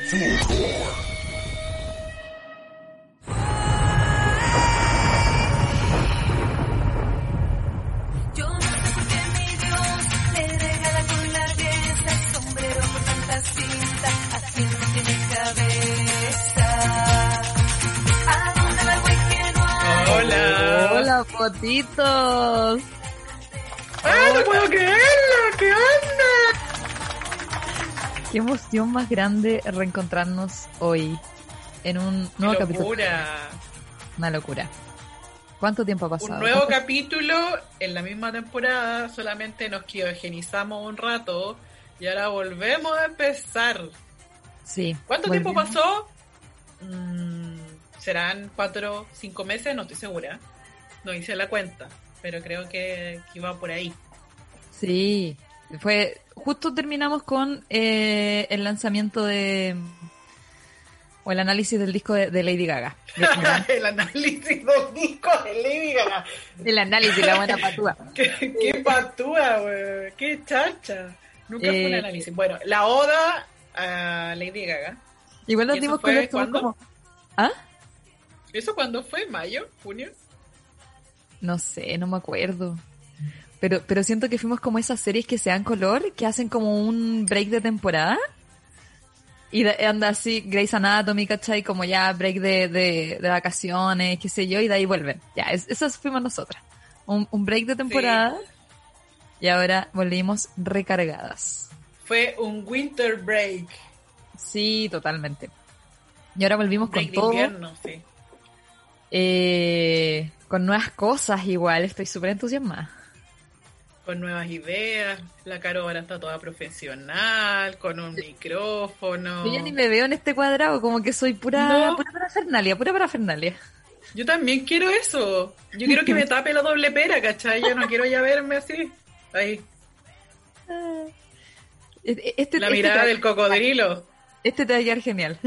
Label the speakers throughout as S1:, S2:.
S1: Yo no sé por qué mi Dios me regala con largueza, sombrero con tanta cinta, haciendo que mi cabeza. ¿A dónde va el güey que no hay?
S2: Hola.
S3: Hola, fotitos.
S2: ¡Ah, no puedo creerlo! ¿Qué onda?
S3: Qué emoción más grande reencontrarnos hoy en un nuevo
S2: ¡Qué
S3: capítulo.
S2: locura!
S3: Una locura. ¿Cuánto tiempo ha pasado?
S2: Un nuevo capítulo en la misma temporada, solamente nos criogenizamos un rato y ahora volvemos a empezar.
S3: Sí.
S2: ¿Cuánto tiempo
S3: volvimos.
S2: pasó? ¿Serán 4 o 5 meses? No estoy segura. No hice la cuenta, pero creo que iba por ahí.
S3: Sí. Fue justo terminamos con el lanzamiento o el análisis del disco de Lady Gaga.
S2: El análisis del disco de Lady Gaga.
S3: El análisis, la buena patúa.
S2: Qué patúa, güey. Qué chacha. Nunca fue un análisis. Bueno, la oda a Lady Gaga.
S3: Igual nos
S2: ¿Y eso
S3: dimos
S2: fue
S3: cuenta
S2: cuándo?
S3: como... ¿Ah?
S2: ¿Eso cuándo fue? ¿Mayo? ¿Junio?
S3: No sé, no me acuerdo. Pero siento que fuimos como esas series que se dan color, que hacen como un break de temporada. Y anda así, Grey's Anatomy, ¿cachai? Como ya break de vacaciones, qué sé yo, y de ahí vuelven. Ya, esas fuimos nosotras. Un break de temporada.
S2: Sí.
S3: Y ahora volvimos recargadas.
S2: Fue un winter break.
S3: Sí, totalmente. Y ahora volvimos
S2: Break
S3: con
S2: de
S3: todo.
S2: invierno, sí.
S3: Con nuevas cosas igual, estoy súper entusiasmada.
S2: Con nuevas ideas. La Caro ahora está toda profesional, con un micrófono.
S3: Yo ya ni me veo en este cuadrado, como que soy pura parafernalia.
S2: Yo también quiero eso. Yo quiero que me tape la doble pera, ¿cachai? Yo no quiero ya verme así. Ahí. La mirada del cocodrilo.
S3: Este te va a quedar genial.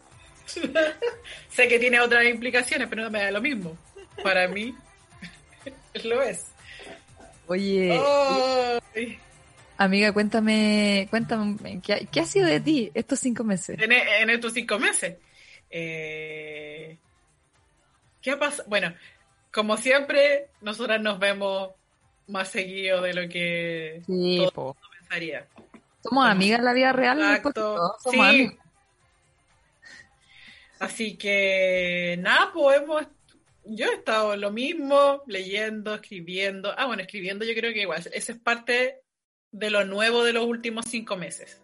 S2: Sé que tiene otras implicaciones, pero no me da lo mismo. Para mí, lo es.
S3: Oye,
S2: Ay.
S3: amiga, cuéntame, ¿qué ha sido de ti estos 5 meses?
S2: En estos 5 meses. ¿Qué ha pasado? Bueno, como siempre, nosotras nos vemos más seguido de lo que
S3: Sí,
S2: todo el
S3: po.
S2: mundo pensaría.
S3: Somos amigas en la vida real, después de
S2: Exacto.
S3: todo, somos
S2: Sí.
S3: amigas.
S2: Así que nada, pues yo he estado lo mismo, leyendo, escribiendo. Bueno, escribiendo yo creo que igual, esa es parte de lo nuevo de los últimos 5 meses.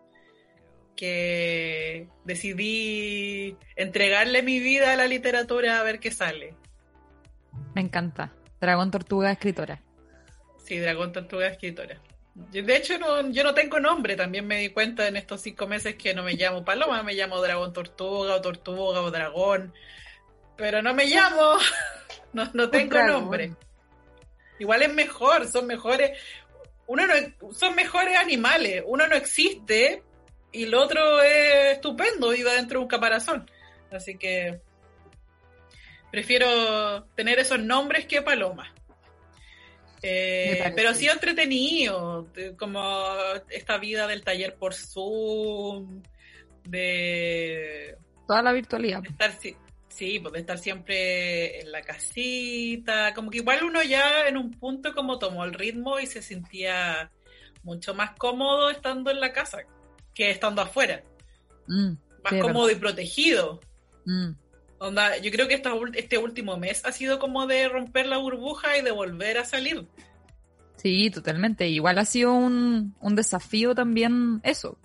S2: Que decidí entregarle mi vida a la literatura a ver qué sale.
S3: Me encanta. Dragón Tortuga Escritora.
S2: Sí, Dragón Tortuga Escritora. De hecho, yo no tengo nombre. También me di cuenta en estos 5 meses que no me llamo Paloma, me llamo Dragón Tortuga o Dragón. Pero no me llamo. No tengo
S3: Dragón.
S2: nombre. Igual es mejor, son mejores. Son mejores animales. Uno no existe y el otro es estupendo, vive dentro de un caparazón. Así que prefiero tener esos nombres que Paloma. Pero ha sido entretenido, como esta vida del taller por Zoom, de
S3: Toda la virtualidad.
S2: estar, sí, pues de estar siempre en la casita, como que igual uno ya en un punto como tomó el ritmo y se sentía mucho más cómodo estando en la casa que estando afuera, más
S3: sí,
S2: cómodo
S3: verdad.
S2: y protegido. Onda, yo creo que este último mes ha sido como de romper la burbuja y de volver a salir.
S3: Sí, totalmente. Igual ha sido un desafío también eso.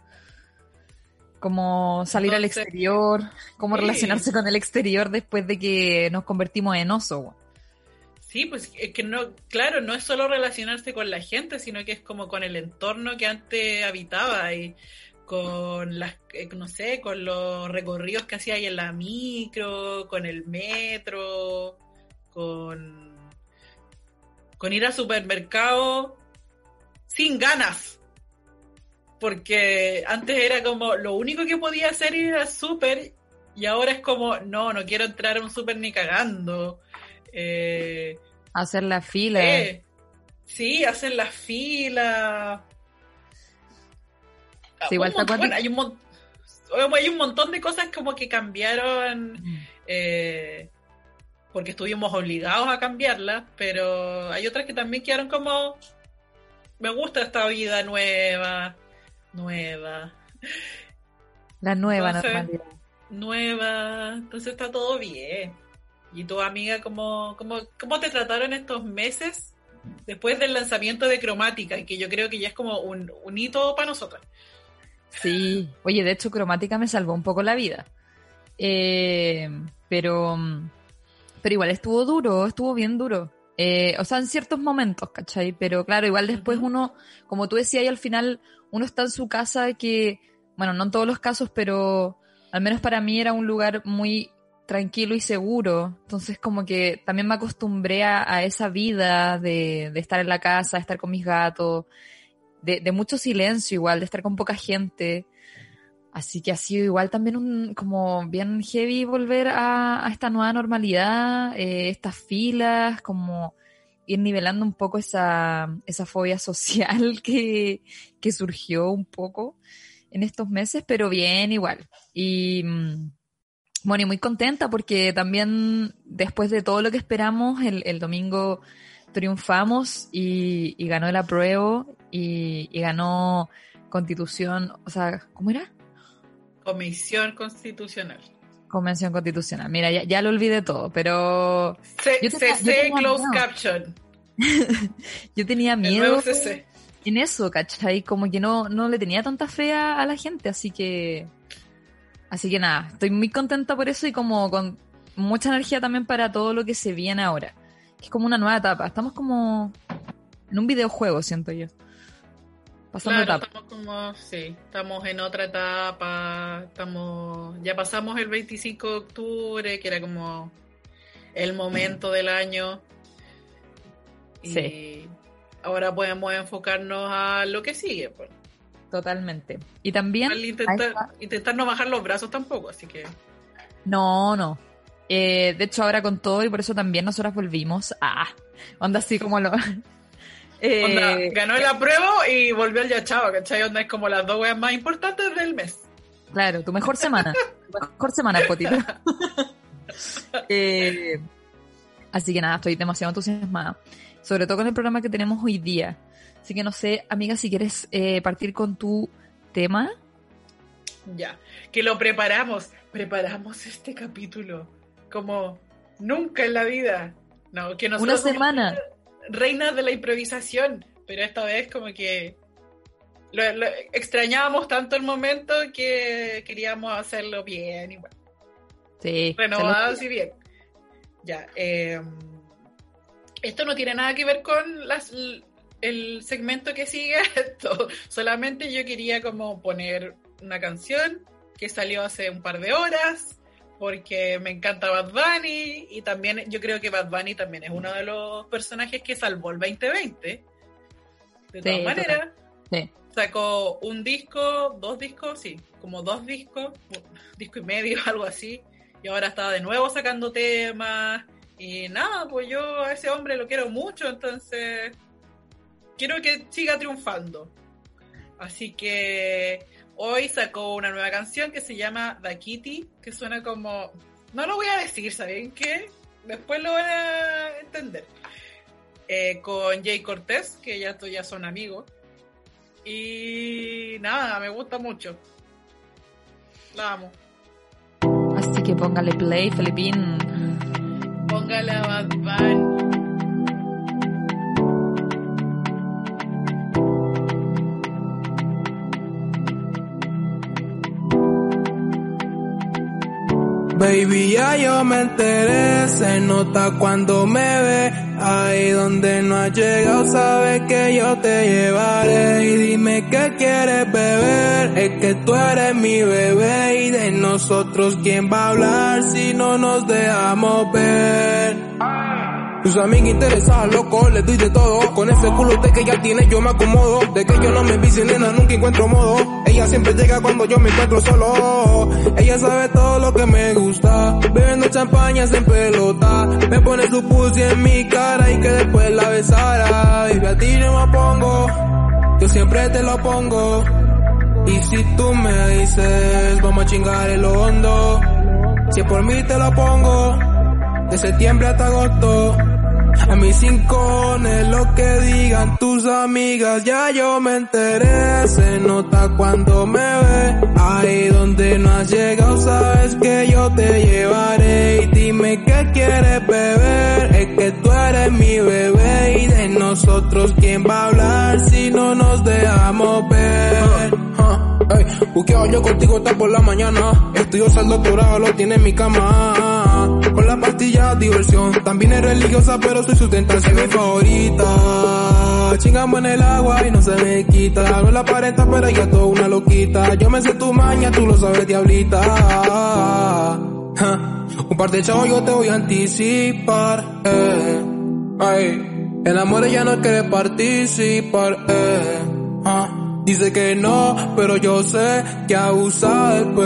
S3: Como salir al exterior, cómo relacionarse con el exterior después de que nos convertimos en oso.
S2: Sí, pues es que no, claro, no es solo relacionarse con la gente, sino que es como con el entorno que antes habitaba y con las, no sé, con los recorridos que hacía ahí en la micro, con el metro, con ir al supermercado sin ganas. Porque antes era como lo único que podía hacer era ir al súper y ahora es como, no quiero entrar a un súper ni cagando.
S3: Hacer la fila.
S2: Sí, hacer la fila.
S3: Sí, igual está
S2: bueno, hay un montón. hay un montón de cosas como que cambiaron porque estuvimos obligados a cambiarlas, pero hay otras que también quedaron como, me gusta esta vida nueva.
S3: La nueva
S2: Entonces,
S3: normalidad.
S2: entonces está todo bien. ¿Y tu amiga cómo te trataron estos meses después del lanzamiento de Cromática? Que yo creo que ya es como un hito para nosotras.
S3: Sí, oye, de hecho Cromática me salvó un poco la vida. Pero igual estuvo bien duro. O sea, en ciertos momentos, ¿cachai? Pero claro, igual después uno, como tú decías, y al final uno está en su casa que, bueno, no en todos los casos, pero al menos para mí era un lugar muy tranquilo y seguro. Entonces como que también me acostumbré a esa vida de estar en la casa, de estar con mis gatos, de mucho silencio igual, de estar con poca gente. Así que ha sido igual también como bien heavy volver a esta nueva normalidad, estas filas, como ir nivelando un poco esa fobia social que surgió un poco en estos meses, pero bien igual. Y bueno, y muy contenta porque también después de todo lo que esperamos, el domingo triunfamos y ganó el apruebo y ganó Constitución, o sea, ¿cómo era?
S2: Comisión Constitucional.
S3: Convención Constitucional. Mira, ya lo olvidé todo, pero...
S2: CC Closed Caption.
S3: Yo tenía
S2: El
S3: miedo
S2: nuevo CC.
S3: en eso, ¿cachai? Como que no le tenía tanta fe a la gente, así que nada, estoy muy contenta por eso y como con mucha energía también para todo lo que se viene ahora. Es como una nueva etapa. Estamos como en un videojuego, siento yo. Pasando etapa.
S2: Estamos en otra etapa, ya pasamos el 25 de octubre, que era como el momento del año, y ahora podemos enfocarnos a lo que sigue, pues.
S3: Totalmente. Y también
S2: intentar no bajar los brazos tampoco, así que
S3: no. De hecho ahora con todo, y por eso también nosotras volvimos onda así como lo...
S2: Onda, ganó el apruebo y volvió al Yachao, ¿cachai? Onda es como las dos weas más importantes del mes.
S3: Claro, tu mejor semana. Potito. Así que nada, estoy demasiado entusiasmada. Sobre todo con el programa que tenemos hoy día. Así que no sé, amiga, si quieres partir con tu tema.
S2: Ya, que lo preparamos este capítulo como nunca en la vida. No, que nosotros
S3: una semana.
S2: Reinas de la improvisación, pero esta vez como que lo extrañábamos tanto el momento que queríamos hacerlo bien igual.
S3: Sí.
S2: Renovados y bien. Ya, esto no tiene nada que ver con el segmento que sigue esto. Solamente yo quería como poner una canción que salió hace un par de horas porque me encanta Bad Bunny y también yo creo que Bad Bunny también es uno de los personajes que salvó el 2020. De todas maneras, sacó un disco, como dos discos, un disco y medio, algo así, y ahora está de nuevo sacando temas y nada, pues yo a ese hombre lo quiero mucho, entonces quiero que siga triunfando. Así que hoy sacó una nueva canción que se llama Da Kitty, que suena como... No lo voy a decir, ¿saben qué? Después lo van a entender. Con Jay Cortés, que ya son amigos. Y nada, me gusta mucho. La amo.
S3: Así que póngale play, Felipín.
S2: Póngale a Bad Bunny.
S4: Baby, ya yo me enteré, se nota cuando me ve, ahí donde no has llegado, sabes que yo te llevaré, y dime qué quieres beber, es que tú eres mi bebé, y de nosotros quién va a hablar si no nos dejamos ver. Tus amigas interesadas, loco, les doy de todo. Con ese culo de que ella tiene yo me acomodo. De que yo no me vicio, nena, nunca encuentro modo. Ella siempre llega cuando yo me encuentro solo. Ella sabe todo lo que me gusta. Bebiendo champañas en pelota. Me pone su pussy en mi cara y que después la besara. Baby, a ti yo me pongo, yo siempre te lo pongo. Y si tú me dices, vamos a chingar en lo hondo, si es por mí te lo pongo, de septiembre hasta agosto. A mí sin cojones lo que digan tus amigas, ya yo me enteré. Se nota cuando me ves, ahí donde no has llegado sabes que yo te llevaré. Y dime qué quieres beber, es que tú eres mi bebé. Y de nosotros quién va a hablar si no nos dejamos ver. Ey, buqueo yo contigo hasta por la mañana. Estudio el doctorado, lo tiene en mi cama. Con la pastilla diversión, también es religiosa pero soy su tentación. Es mi favorita. Chingamos en el agua y no se me quita. No la aparenta pero ella es toda una loquita. Yo me sé tu maña, tú lo sabes, diablita. Un par de chavos yo te voy a anticipar. Ay, el amor ella no quiere participar. Dice que no, pero yo sé que abusa del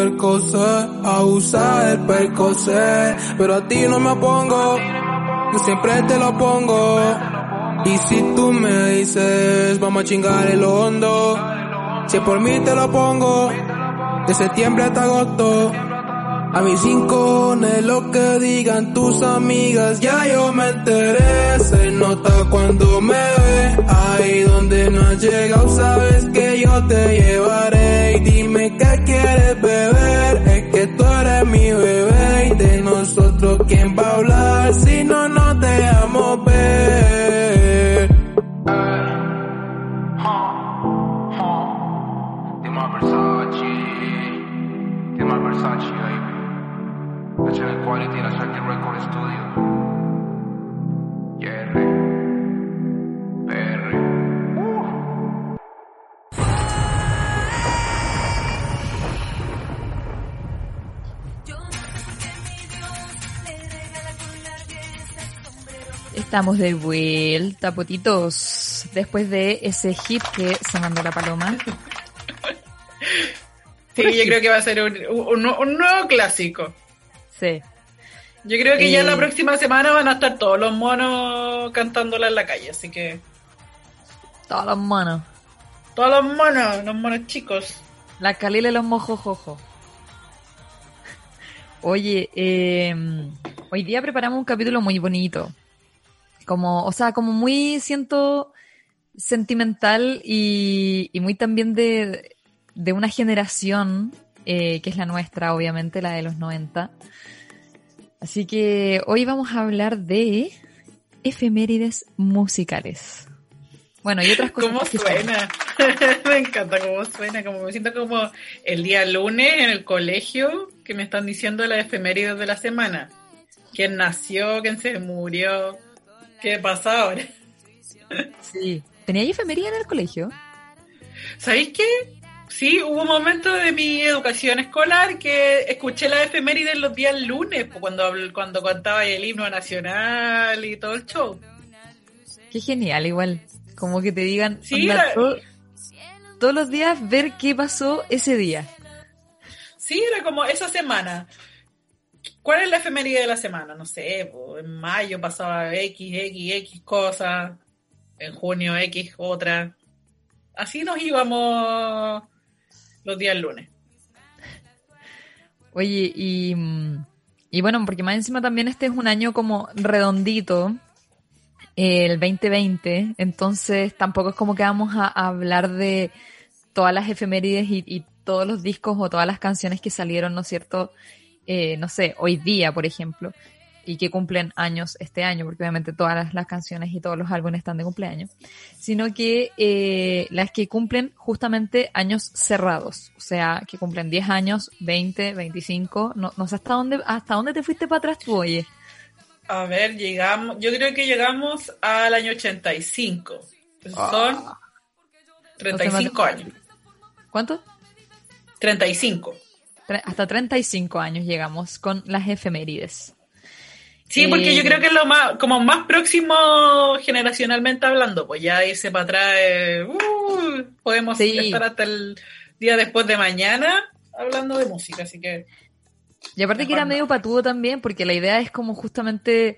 S4: Percocet, pero a ti no me opongo, yo siempre te lo pongo. Y si tú me dices, vamos a chingar en lo hondo, si es por mí te lo pongo, de septiembre hasta agosto. A mis rincones lo que digan tus amigas, ya yo me enteré. Se nota cuando me ves, ahí donde no has llegado sabes que yo te llevaré. Y dime qué quieres beber, es que tú eres mi bebé. Y de nosotros quién va a hablar si no nos dejamos ver.
S5: Dime al Versace, baby. HN Quality, la Shaki Record Studio. Yeah, PR.
S3: Estamos de vuelta, potitos, después de ese hit que se mandó la Paloma.
S2: Sí, yo creo que va a ser un nuevo clásico.
S3: Sí.
S2: Yo creo que ya la próxima semana van a estar todos los monos cantándola en la calle, así que...
S3: Todos los monos.
S2: Todos los monos chicos.
S3: La Calila y los mojojojo. Oye, hoy día preparamos un capítulo muy bonito. Como muy, siento, sentimental y muy también de una generación que es la nuestra, obviamente, la de los 90. Así que hoy vamos a hablar de efemérides musicales. Bueno, y otras cosas.
S2: ¿Cómo suena? Me encanta cómo suena, como me siento como el día lunes en el colegio que me están diciendo las efemérides de la semana. ¿Quién nació? ¿Quién se murió? ¿Qué pasa ahora?
S3: Sí. ¿Tenía efemérides en el colegio?
S2: ¿Sabéis qué? Sí, hubo un momento de mi educación escolar que escuché las efemérides los días lunes, cuando cantaba el himno nacional y todo el show.
S3: Qué genial, igual. Como que te digan,
S2: sí,
S3: todos los días ver qué pasó ese día.
S2: Sí, era como esa semana. ¿Cuál es la efeméride de la semana? No sé, en mayo pasaba X cosas, en junio X otra. Así nos íbamos los días lunes.
S3: Oye, y bueno, porque más encima también este es un año como redondito, el 2020, entonces tampoco es como que vamos a hablar de todas las efemérides y todos los discos o todas las canciones que salieron, ¿no es cierto? No sé, hoy día, por ejemplo, y que cumplen años este año, porque obviamente todas las canciones y todos los álbumes están de cumpleaños, sino que las que cumplen justamente años cerrados, o sea, que cumplen 10 años, 20, 25, no sé hasta dónde te fuiste para atrás tú, oye.
S2: A ver, yo creo que llegamos al año 85, son 35 años.
S3: ¿Cuánto?
S2: 35.
S3: Hasta 35 años llegamos con las efemérides.
S2: Sí, porque yo creo que es lo más próximo generacionalmente hablando, pues ya irse para atrás, podemos estar hasta el día después de mañana hablando de música, así que...
S3: Y aparte que era medio patudo también, porque la idea es como justamente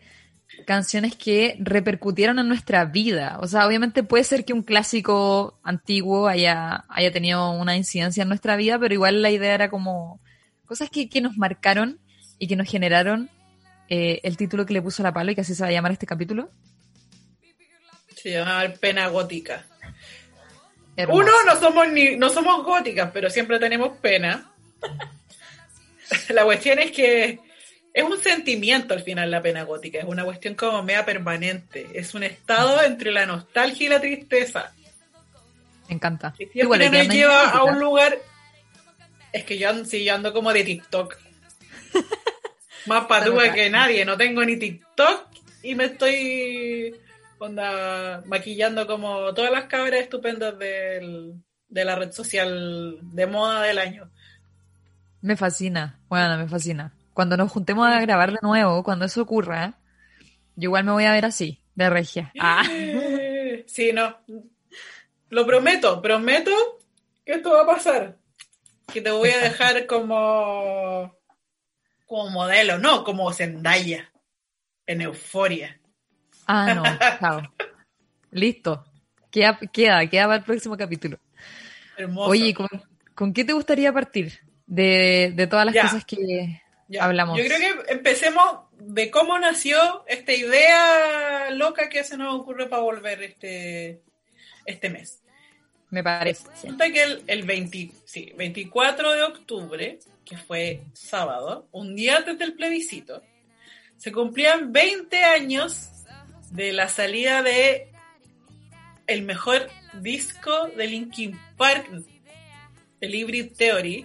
S3: canciones que repercutieron en nuestra vida. O sea, obviamente puede ser que un clásico antiguo haya tenido una incidencia en nuestra vida, pero igual la idea era como cosas que nos marcaron y que nos generaron el título que le puso la Palo y que así se va a llamar este capítulo.
S2: Se llama Pena Gótica.
S3: Hermoso.
S2: Uno, no somos góticas, pero siempre tenemos pena. La cuestión es que es un sentimiento al final la pena gótica, es una cuestión como media permanente, es un estado entre la nostalgia y la tristeza.
S3: Me encanta.
S2: Que siempre nos lleva a un lugar. Es que yo ando como de TikTok. Más patúa que nadie, no tengo ni TikTok y me estoy maquillando como todas las cabras estupendas de la red social de moda del año.
S3: Me fascina, bueno, me fascina. Cuando nos juntemos a grabar de nuevo, cuando eso ocurra, yo igual me voy a ver así, de regia.
S2: Sí, no. Lo prometo que esto va a pasar. Que te voy a dejar como modelo, no, como Zendaya en Euforia.
S3: No, chao. Listo. Queda para el próximo capítulo.
S2: Hermoso.
S3: Oye, ¿con qué te gustaría partir de todas las cosas que hablamos?
S2: Yo creo que empecemos de cómo nació esta idea loca que se nos ocurre para volver este mes.
S3: Me parece.
S2: Resulta que el 24 de octubre, que fue sábado, un día antes del plebiscito, se cumplían 20 años de la salida de el mejor disco de Linkin Park, el Hybrid Theory,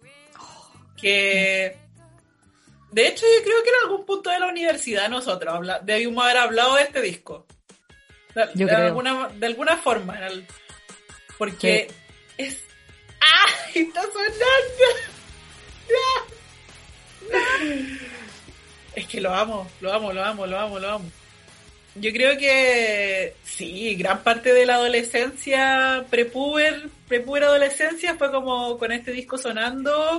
S2: que de hecho yo creo que en algún punto de la universidad nosotros debimos haber hablado de este disco. De alguna forma, porque es... ¡Ay! ¡Está sonando! Es que lo amo. Yo creo que sí, gran parte de la adolescencia, prepuber adolescencia fue como con este disco sonando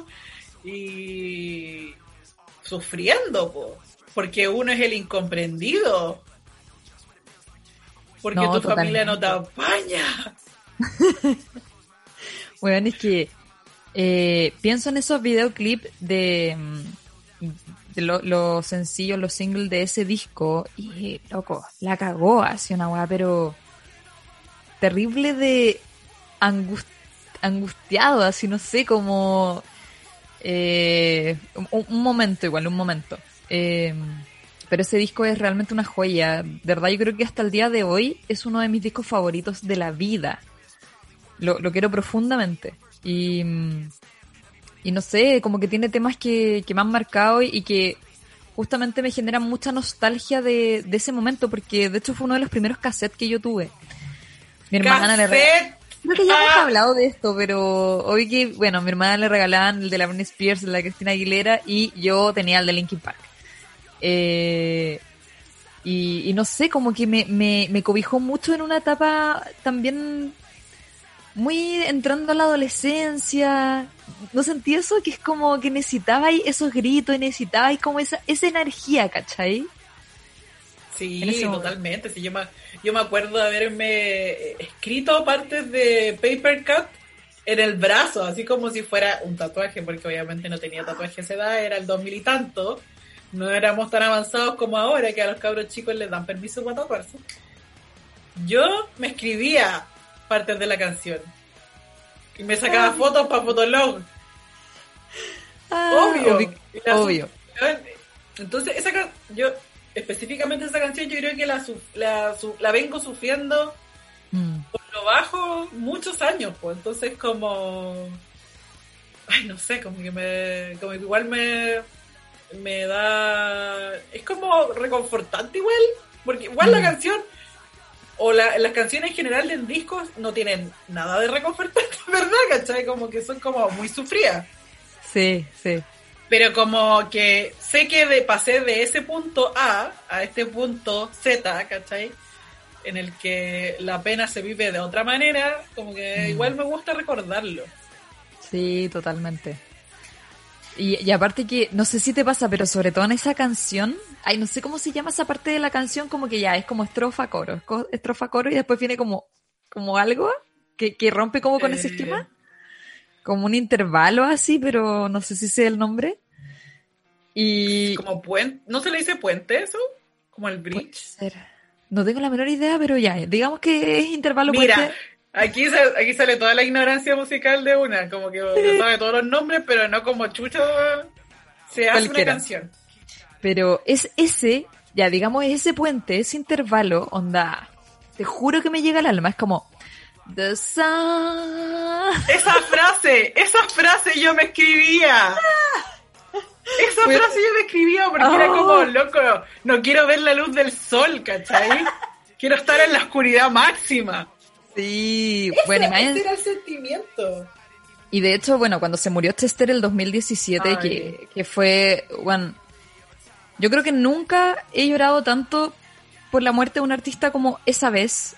S2: y sufriendo, porque uno es el incomprendido, porque tu familia no te apaña.
S3: Bueno, es que pienso en esos videoclips de los sencillos, los singles de ese disco y, loco, la cagó así una weá, pero terrible de angustiado, así no sé, como un momento. Pero ese disco es realmente una joya. De verdad, yo creo que hasta el día de hoy es uno de mis discos favoritos de la vida. Lo quiero profundamente. Y no sé, como que tiene temas que me han marcado y que justamente me generan mucha nostalgia de ese momento, porque de hecho fue uno de los primeros cassettes que yo tuve. Mi hermana le regaló. Creo que ya hemos hablado de esto, pero hoy que, bueno, mi hermana le regalaban el de la Britney Spears, el de la Christina Aguilera, y yo tenía el de Linkin Park. Y no sé, como que me cobijó mucho en una etapa también muy entrando a la adolescencia. ¿No sentí eso? Que es como que necesitabais esos gritos, necesitabais como esa energía, ¿cachai?
S2: Sí, totalmente. Sí, yo me acuerdo de haberme escrito partes de Paper Cut en el brazo, así como si fuera un tatuaje, porque obviamente no tenía tatuaje a esa edad, era el 2000 y tanto. No éramos tan avanzados como ahora, que a los cabros chicos les dan permiso para tatuarse. Yo me escribía partes de la canción y me sacaba fotos para Fotolog. Obvio. Entonces, yo específicamente esa canción, yo creo que la vengo sufriendo por lo bajo muchos años, pues. Entonces, como... Ay, no sé, como que igual me da... Es como reconfortante igual, porque igual la canción, o las canciones en general de discos no tienen nada de reconfortante, ¿verdad? ¿Cachai? Como que son como muy sufridas.
S3: Sí.
S2: Pero como que sé que pasé de ese punto A este punto Z, ¿cachai? En el que la pena se vive de otra manera, como que igual me gusta recordarlo.
S3: Sí, totalmente. Y aparte que, no sé si te pasa, pero sobre todo en esa canción, ay, no sé cómo se llama esa parte de la canción, como que ya es como estrofa, coro, estrofa, coro, y después viene como algo que rompe como con ese esquema, como un intervalo así, pero no sé si sé el nombre. Y
S2: Como puente, ¿no se le dice puente eso? Como el
S3: puede
S2: bridge.
S3: ser. No tengo la menor idea, pero ya, digamos que es intervalo
S2: Mira,
S3: puente.
S2: aquí sale toda la ignorancia musical de una, como que uno sabe todos los nombres, pero no como chucho se hace
S3: Cualquiera.
S2: una canción.
S3: Pero es ese, ya digamos, es ese puente, ese intervalo, onda, te juro que me llega al alma, es como The sun.
S2: Esa frase yo me escribía. Esa frase yo me escribía porque era como, loco, no quiero ver la luz del sol, ¿cachai? Quiero estar en la oscuridad máxima.
S3: Sí, bueno,
S2: Ese era el sentimiento.
S3: y de hecho, bueno, cuando se murió Chester el 2017,
S2: Ay.
S3: que fue, bueno, yo creo que nunca he llorado tanto por la muerte de un artista como esa vez.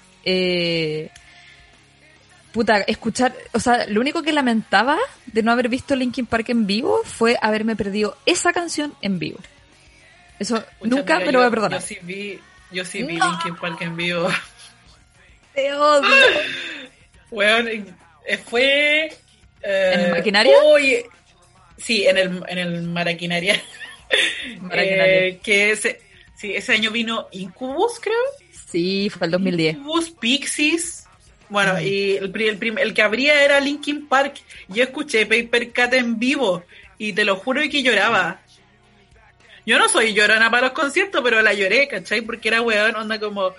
S3: Puta, escuchar, o sea, lo único que lamentaba de no haber visto Linkin Park en vivo fue haberme perdido esa canción en vivo. Eso
S2: Pucha,
S3: nunca
S2: mira,
S3: me lo voy a perdonar.
S2: Yo sí vi Linkin Park en vivo.
S3: Te odio.
S2: Bueno, fue...
S3: ¿En el Maquinaria?
S2: Oye, sí, en el Maraquinaria.
S3: Maraquinaria.
S2: Ese año vino Incubus, creo.
S3: Sí, fue el 2010.
S2: Incubus, Pixies. Bueno, y el que abría era Linkin Park. Yo escuché Paper Cut en vivo y te lo juro que lloraba. Yo no soy llorona para los conciertos, pero la lloré, ¿cachai? Porque era weón, onda como...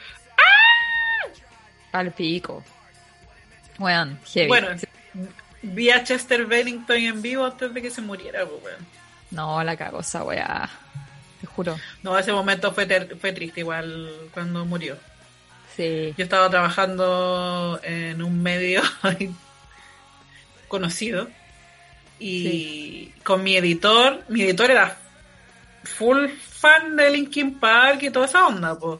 S3: Al pico. Weón, heavy.
S2: Bueno, vi a Chester Bennington en vivo antes de que se muriera, pues, weón.
S3: No, la cago esa weá. Te juro.
S2: No, ese momento fue triste igual cuando murió.
S3: Sí.
S2: Yo estaba trabajando en un medio conocido y con mi editor era full fan de Linkin Park y toda esa onda, pues.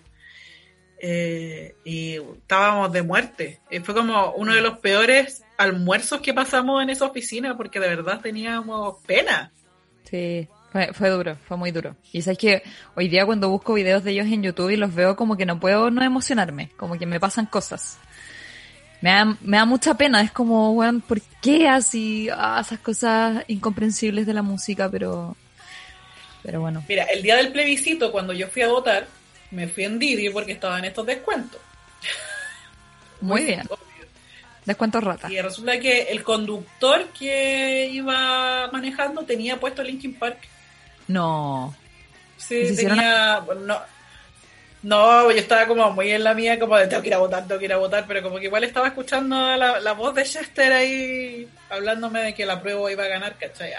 S2: Y estábamos de muerte. Fue como uno de los peores almuerzos que pasamos en esa oficina porque de verdad teníamos pena.
S3: Sí, fue duro, fue muy duro. Y sabes que hoy día cuando busco videos de ellos en YouTube y los veo como que no puedo no emocionarme, como que me pasan cosas. Me da mucha pena, es como, weón, ¿por qué así? Esas cosas incomprensibles de la música, pero bueno.
S2: Mira, el día del plebiscito, cuando yo fui a votar, me fui en Didi porque estaba en estos descuentos.
S3: Muy bien. Descuento rata.
S2: Y resulta que el conductor que iba manejando tenía puesto Linkin Park.
S3: No.
S2: Sí,
S3: ¿Se hicieron
S2: tenía... No, yo estaba como muy en la mía, como de tengo que ir a votar, pero como que igual estaba escuchando la voz de Chester ahí hablándome de que la prueba iba a ganar, ¿cachai?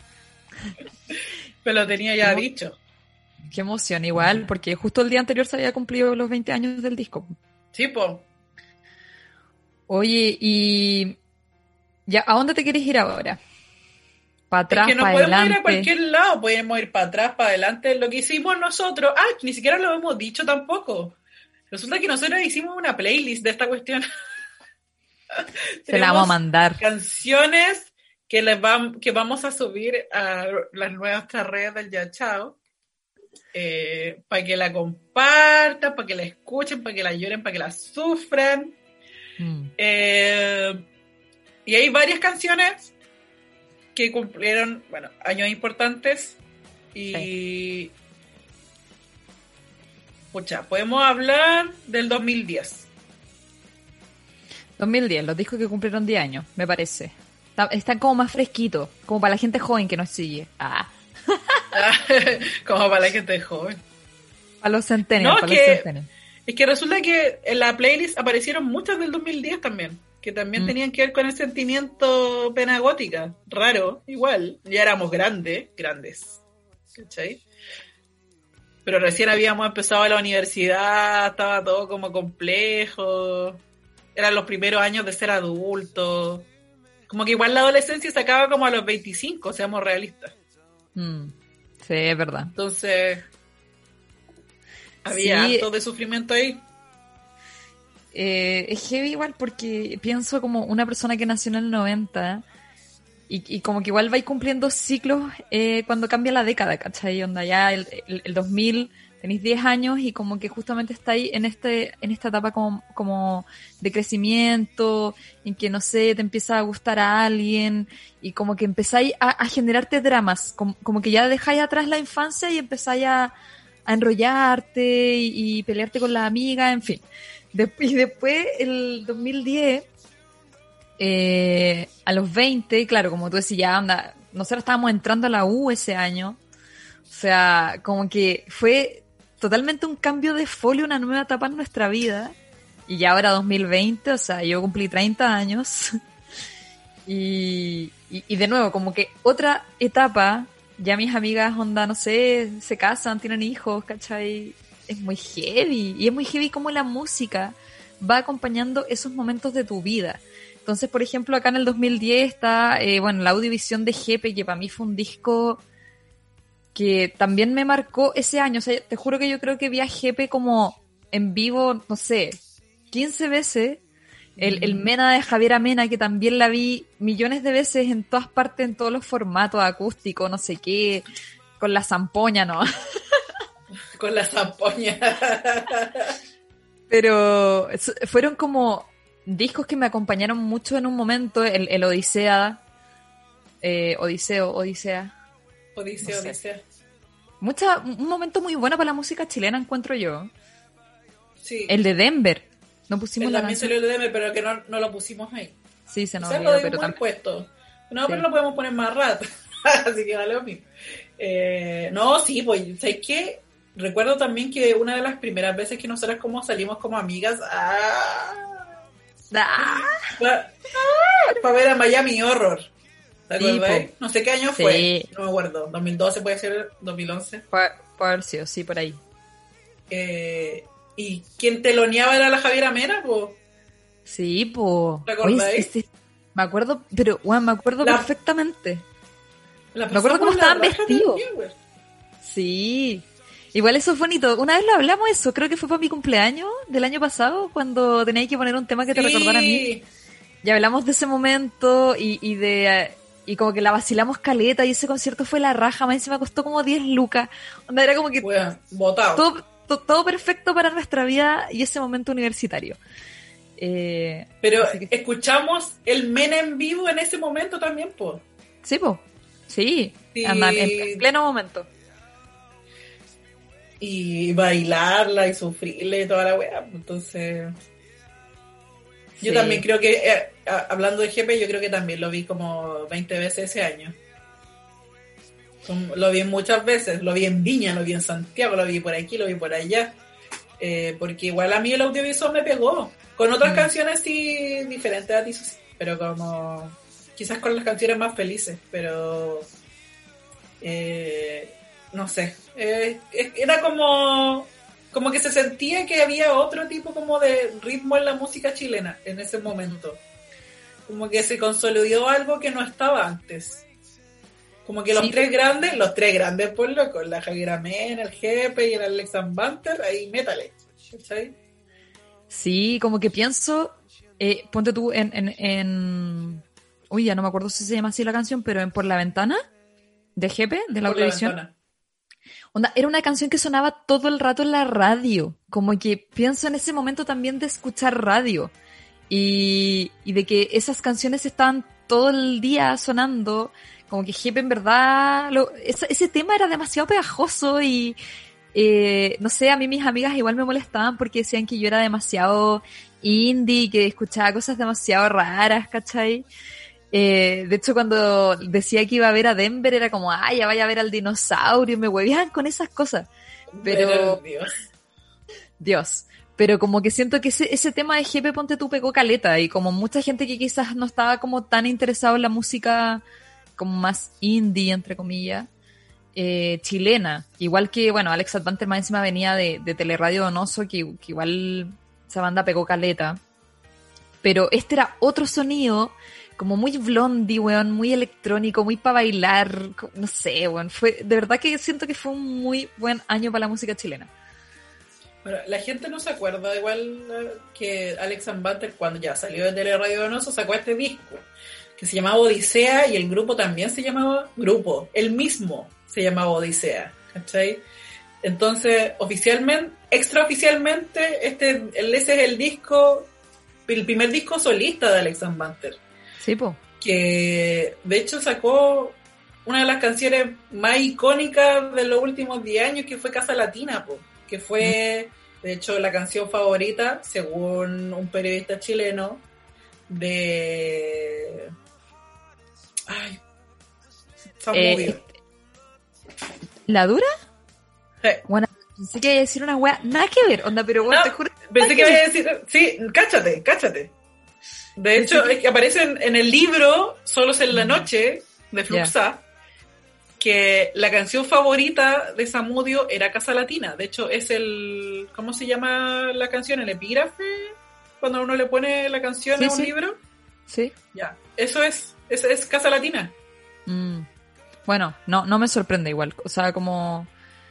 S2: Pero lo tenía ya dicho.
S3: Qué emoción, igual, porque justo el día anterior se había cumplido los 20 años del disco.
S2: Sí, pues.
S3: Oye, y ya, ¿a dónde te quieres ir ahora? ¿Para atrás,
S2: Es que no
S3: para
S2: podemos
S3: adelante?
S2: ir a cualquier lado, podemos ir para atrás, para adelante, lo que hicimos nosotros. Ni siquiera lo hemos dicho tampoco. Resulta que nosotros hicimos una playlist de esta cuestión.
S3: Se la vamos a mandar.
S2: Canciones que vamos a subir a las nuestras redes del Ya Chao. Para que la compartan, para que la escuchen, para que la lloren, para que la sufran. Y hay varias canciones que cumplieron, bueno, años importantes y
S3: Sí.
S2: pucha, podemos hablar del 2010.
S3: 2010, los discos que cumplieron 10 años, me parece. Están como más fresquitos, como para la gente joven que nos sigue.
S2: Como para la gente joven.
S3: A los centennials,
S2: No,
S3: para los centennials.
S2: es que resulta que en la playlist aparecieron muchas del 2010 también, que también tenían que ver con el sentimiento pena gótica. Raro, igual. Ya éramos grandes. ¿Cachai? Pero recién habíamos empezado la universidad, estaba todo como complejo. Eran los primeros años de ser adultos. Como que igual la adolescencia se acaba como a los 25, seamos realistas.
S3: Sí, es verdad.
S2: Entonces, había
S3: Sí.
S2: harto de sufrimiento ahí.
S3: Es heavy igual porque pienso como una persona que nació en el 90 y como que igual vais cumpliendo ciclos cuando cambia la década, ¿cachai? Onda ya el 2000, tenéis 10 años y como que justamente estáis en esta etapa como de crecimiento, en que, no sé, te empieza a gustar a alguien y como que empezáis a generarte dramas, como que ya dejáis atrás la infancia y empezáis a enrollarte y pelearte con la amiga, en fin. Y después, el 2010... a los 20, claro, como tú decías, ya anda, nosotros estábamos entrando a la U ese año, o sea, como que fue totalmente un cambio de folio, una nueva etapa en nuestra vida, y ya ahora 2020, o sea, yo cumplí 30 años, y de nuevo, como que otra etapa, ya mis amigas, onda, no sé, se casan, tienen hijos, ¿cachai? Es muy heavy, y es muy heavy como la música va acompañando esos momentos de tu vida. Entonces, por ejemplo, acá en el 2010 está, la Audiovisión de Jepe, que para mí fue un disco que también me marcó ese año. O sea, te juro que yo creo que vi a Jepe como en vivo, no sé, 15 veces. El Mena de Javiera Mena, que también la vi millones de veces en todas partes, en todos los formatos, acústico, no sé qué, con la zampoña, ¿no?
S2: Con la zampoña.
S3: Pero fueron como discos que me acompañaron mucho en un momento, el Odisea, Odisea. No sé.
S2: Odisea.
S3: Un momento muy bueno para la música chilena, encuentro yo.
S2: Sí.
S3: El de Denver. No pusimos la
S2: también
S3: canción.
S2: salió el DM, pero que no lo pusimos ahí.
S3: Sí, se nos
S2: Quizás
S3: olvidó,
S2: lo
S3: pero
S2: dimos
S3: también.
S2: puesto. No,
S3: Sí.
S2: pero lo podemos poner más rato. Así que vale lo mismo. No, sí, pues, ¿sabes qué? Recuerdo también que una de las primeras veces que nosotras como salimos como amigas para ver a Miami Horror. ¿Te
S3: Sí,
S2: acuerdas?
S3: po.
S2: No sé qué año
S3: Sí.
S2: fue. No me acuerdo. 2012 puede ser, 2011.
S3: Puede haber sido, sí, por ahí.
S2: ¿Y quien teloneaba era la Javiera Mena? Pues.
S3: Sí, po.
S2: ¿Te acordáis?
S3: Me acuerdo, pero, me acuerdo
S2: La-
S3: perfectamente.
S2: Me
S3: acuerdo cómo estaban vestidos.
S2: También,
S3: Sí. Igual eso es bonito. Una vez lo hablamos eso, creo que fue para mi cumpleaños del año pasado, cuando teníais que poner un tema que te recordara a mí. Y hablamos de ese momento y como que la vacilamos caleta y ese concierto fue la raja, más encima costó como 10 lucas. Onda, era como que
S2: Bueno, votado.
S3: todo perfecto para nuestra vida y ese momento universitario.
S2: Pero
S3: así que-
S2: escuchamos el Mena en vivo en ese momento también, pues.
S3: Sí, po. Sí.
S2: Sí.
S3: Anda, en pleno momento.
S2: Y bailarla y sufrirle y toda la weá. Entonces, yo
S3: Sí.
S2: también creo que, hablando de GP, yo creo que también lo vi como 20 veces ese año. Lo vi muchas veces, lo vi en Viña, lo vi en Santiago, lo vi por aquí, lo vi por allá. Porque igual a mí el audiovisual me pegó. Con otras canciones sí diferentes a ti, sí, pero como quizás con las canciones más felices, pero no sé. Era como que se sentía que había otro tipo como de ritmo en la música chilena en ese momento. Como que se consolidó algo que no estaba antes. Como que los
S3: Sí.
S2: tres grandes por loco, la Javiera Mena, el Jepe y el Alexan Banter, ahí métale. ¿Cachai?
S3: Sí, como que pienso, ponte tú uy, ya no me acuerdo si se llama así la canción, pero en Por la Ventana, de Jepe, de la
S2: Por la
S3: Audiovisión.
S2: ventana.
S3: Onda, era una canción que sonaba todo el rato en la radio. Como que pienso en ese momento también de escuchar radio. Y de que esas canciones estaban todo el día sonando. Como que Jepe en verdad... ese tema era demasiado pegajoso y... no sé, a mí mis amigas igual me molestaban porque decían que yo era demasiado indie, que escuchaba cosas demasiado raras, ¿cachai? De hecho, cuando decía que iba a ver a Denver, era como, ay, ya vaya a ver al dinosaurio, me huevían con esas cosas. Pero, Dios. Pero como que siento que ese tema de GP Ponte Tú pegó caleta, y como mucha gente que quizás no estaba como tan interesado en la música como más indie, entre comillas, chilena. Igual que, bueno, Alex Advanter más encima venía de Teleradio Donoso, que igual esa banda pegó caleta. Pero este era otro sonido, como muy blondie, weón, muy electrónico, muy para bailar, no sé, weón. De verdad que siento que fue un muy buen año para la música chilena.
S2: Bueno, la gente no se acuerda igual que Alex Banter cuando ya salió de Teleradio Donoso sacó este disco que se llamaba Odisea, y el grupo también se llamaba el mismo se llamaba Odisea, ¿cachai? Entonces, extraoficialmente, ese es el primer disco solista de Alex Banter.
S3: Sí, po.
S2: Que de hecho sacó una de las canciones más icónicas de los últimos 10 años, que fue Casa Latina, po, que fue, de hecho, la canción favorita, según un periodista chileno, de... Ay, Samudio.
S3: ¿La dura?
S2: Sí.
S3: Bueno, pensé que iba a decir una wea, nada que ver, onda, pero bueno,
S2: No,
S3: te juro.
S2: pensé que iba a decir... Sí, cáchate. De hecho, es que aparece en el libro Solos en la Noche, de Fluxa, que la canción favorita de Samudio era Casa Latina. De hecho, es el... ¿Cómo se llama la canción? ¿El epígrafe? Cuando uno le pone la canción a un libro.
S3: Sí.
S2: Ya, eso es Casa Latina.
S3: Bueno, no me sorprende igual. O sea, como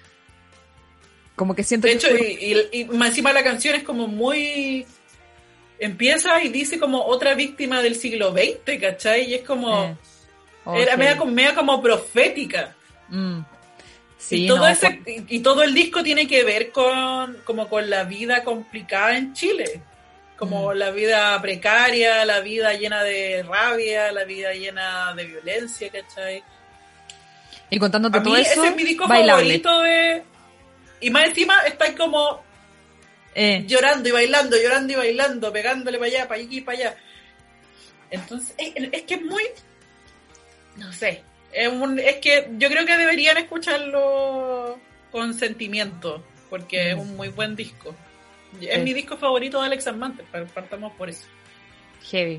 S3: que siento
S2: de
S3: que...
S2: hecho, y más encima la canción es como muy... Empieza y dice como otra víctima del siglo XX, ¿cachai? Y es como... era media como profética.
S3: Sí,
S2: y todo el disco tiene que ver con la vida complicada en Chile. Como la vida precaria, la vida llena de rabia, la vida llena de violencia, ¿cachai?
S3: Y contándote todo eso,
S2: ese es mi disco
S3: bailable.
S2: favorito de... Y más encima está como llorando y bailando, pegándole para allá, para aquí y para allá. Entonces, es que es muy... No sé. Es que yo creo que deberían escucharlo con sentimiento, porque es un muy buen disco. Es mi disco favorito de Alex Banter, partamos por eso.
S3: Heavy.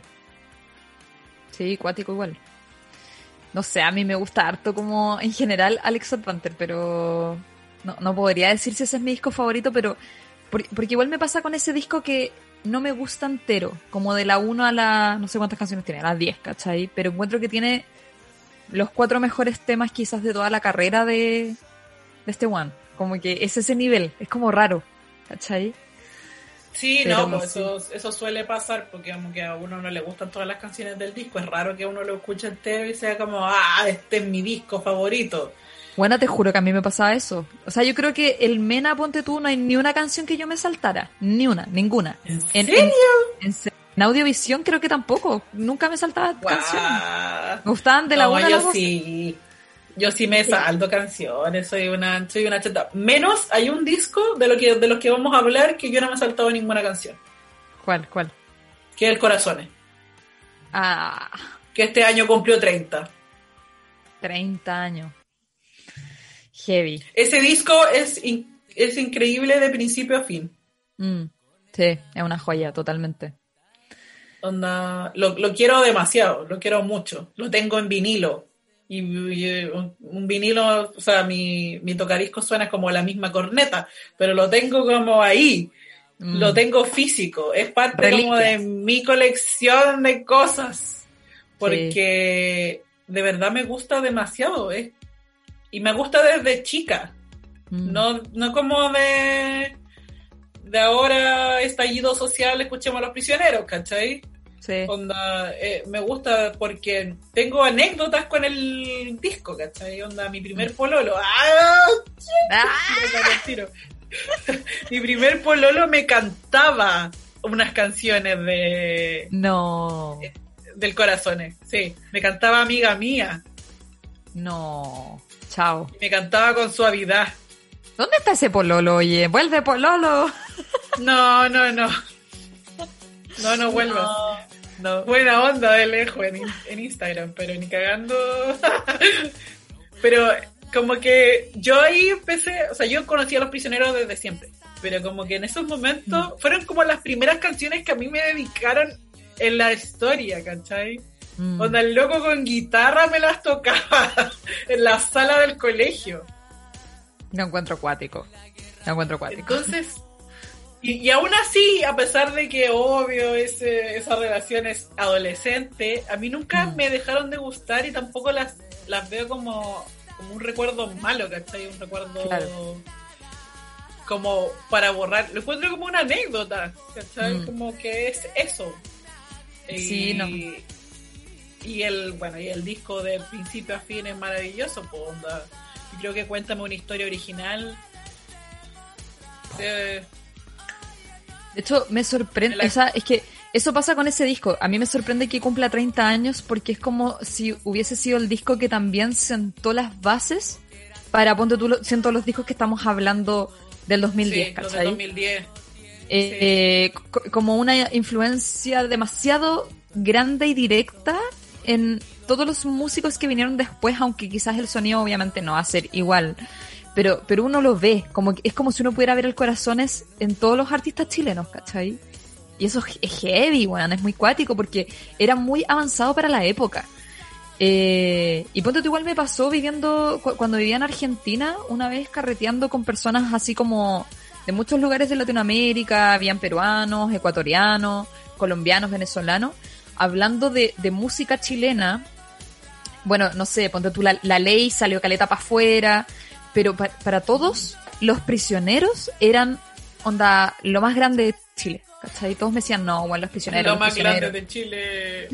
S3: Sí, cuático igual. No sé, a mí me gusta harto como en general Alex Banter, pero no podría decir si ese es mi disco favorito, pero porque igual me pasa con ese disco que no me gusta entero, como de la 1 a la... no sé cuántas canciones tiene, a las 10, ¿cachai? Pero encuentro que tiene los 4 mejores temas quizás de toda la carrera de este one. Como que es ese nivel, es como raro, ¿cachai?
S2: Sí,
S3: pero
S2: no, pues eso suele pasar, porque como que a uno no le gustan todas las canciones del disco, es raro que uno lo escuche entero y sea como, este es mi disco favorito.
S3: Bueno, te juro que a mí me pasaba eso. O sea, yo creo que el Mena, ponte tú, no hay ni una canción que yo me saltara. Ni una, ninguna.
S2: ¿En serio?
S3: En Audiovisión creo que tampoco. Nunca me saltaba canciones. Me gustaban de la 1 a la 2.
S2: Sí. Yo sí me salto canciones, soy una cheta. Menos hay un disco de los que vamos a hablar que yo no me he saltado ninguna canción.
S3: ¿Cuál?
S2: Que es El Corazones. Que este año cumplió 30.
S3: 30 años. Heavy.
S2: Ese disco es increíble de principio a fin.
S3: Sí, es una joya, totalmente.
S2: Onda, lo quiero demasiado, lo quiero mucho. Lo tengo en vinilo. Y un vinilo, o sea, mi tocadiscos suena como la misma corneta, pero lo tengo como ahí. Lo tengo físico. Es parte
S3: Reliquia.
S2: como de mi colección de cosas. Porque de verdad me gusta demasiado. Y me gusta desde chica. No como de ahora estallido social, escuchemos a los prisioneros, ¿cachai?
S3: Sí.
S2: Onda, me gusta porque tengo anécdotas con el disco, ¿cachai? Onda, mi primer pololo. Mi primer pololo me cantaba unas canciones del Corazones. Sí, me cantaba Amiga Mía.
S3: No, chao.
S2: Me cantaba con suavidad.
S3: ¿Dónde está ese pololo, oye? ¡Vuelve, pololo!
S2: No vuelvas. No. Buena onda de lejos en Instagram, pero ni cagando. Pero como que yo ahí empecé, o sea, yo conocí a Los Prisioneros desde siempre, pero como que en esos momentos fueron como las primeras canciones que a mí me dedicaron en la historia, ¿cachai? Onda, el loco con guitarra me las tocaba en la sala del colegio.
S3: No encuentro acuático.
S2: Entonces, y aún así, a pesar de que obvio esa relación es adolescente, a mí nunca me dejaron de gustar y tampoco las veo como un recuerdo malo, ¿cachai? Un recuerdo como para borrar. Lo encuentro como una anécdota, ¿cachai? Como que es eso.
S3: Sí, no.
S2: y el disco de principio a fin es maravilloso, pues, onda. Y creo que Cuéntame una historia original.
S3: De hecho, me sorprende, o sea, es que eso pasa con ese disco. A mí me sorprende que cumpla 30 años porque es como si hubiese sido el disco que también sentó las bases para, ponte tú, siento los discos que estamos hablando del 2010,
S2: sí,
S3: ¿cachai?
S2: los de 2010.
S3: Como una influencia demasiado grande y directa en todos los músicos que vinieron después, aunque quizás el sonido obviamente no va a ser igual. Pero uno lo ve, es como si uno pudiera ver el Corazones en todos los artistas chilenos, ¿cachai? Y eso es heavy, weón, es muy cuático porque era muy avanzado para la época. Y ponte tú, igual me pasó cuando vivía en Argentina, una vez carreteando con personas así como de muchos lugares de Latinoamérica, habían peruanos, ecuatorianos, colombianos, venezolanos, hablando de música chilena. Bueno, no sé, ponte tú, la ley salió caleta para afuera, pero para todos los prisioneros eran onda lo más grande de Chile, ¿cachai? Todos me decían, no, bueno, los prisioneros.
S2: Lo más grande de Chile.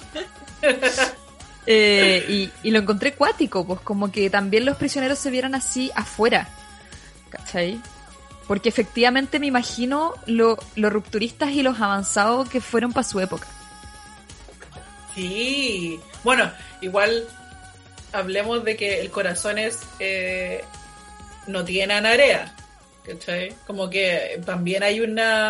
S3: Y lo encontré cuático, pues como que también los prisioneros se vieran así afuera, ¿cachai? Porque efectivamente me imagino los rupturistas y los avanzados que fueron para su época.
S2: Sí, bueno, igual hablemos de que el Corazones no tiene a Narea, ¿cachai? Como que también hay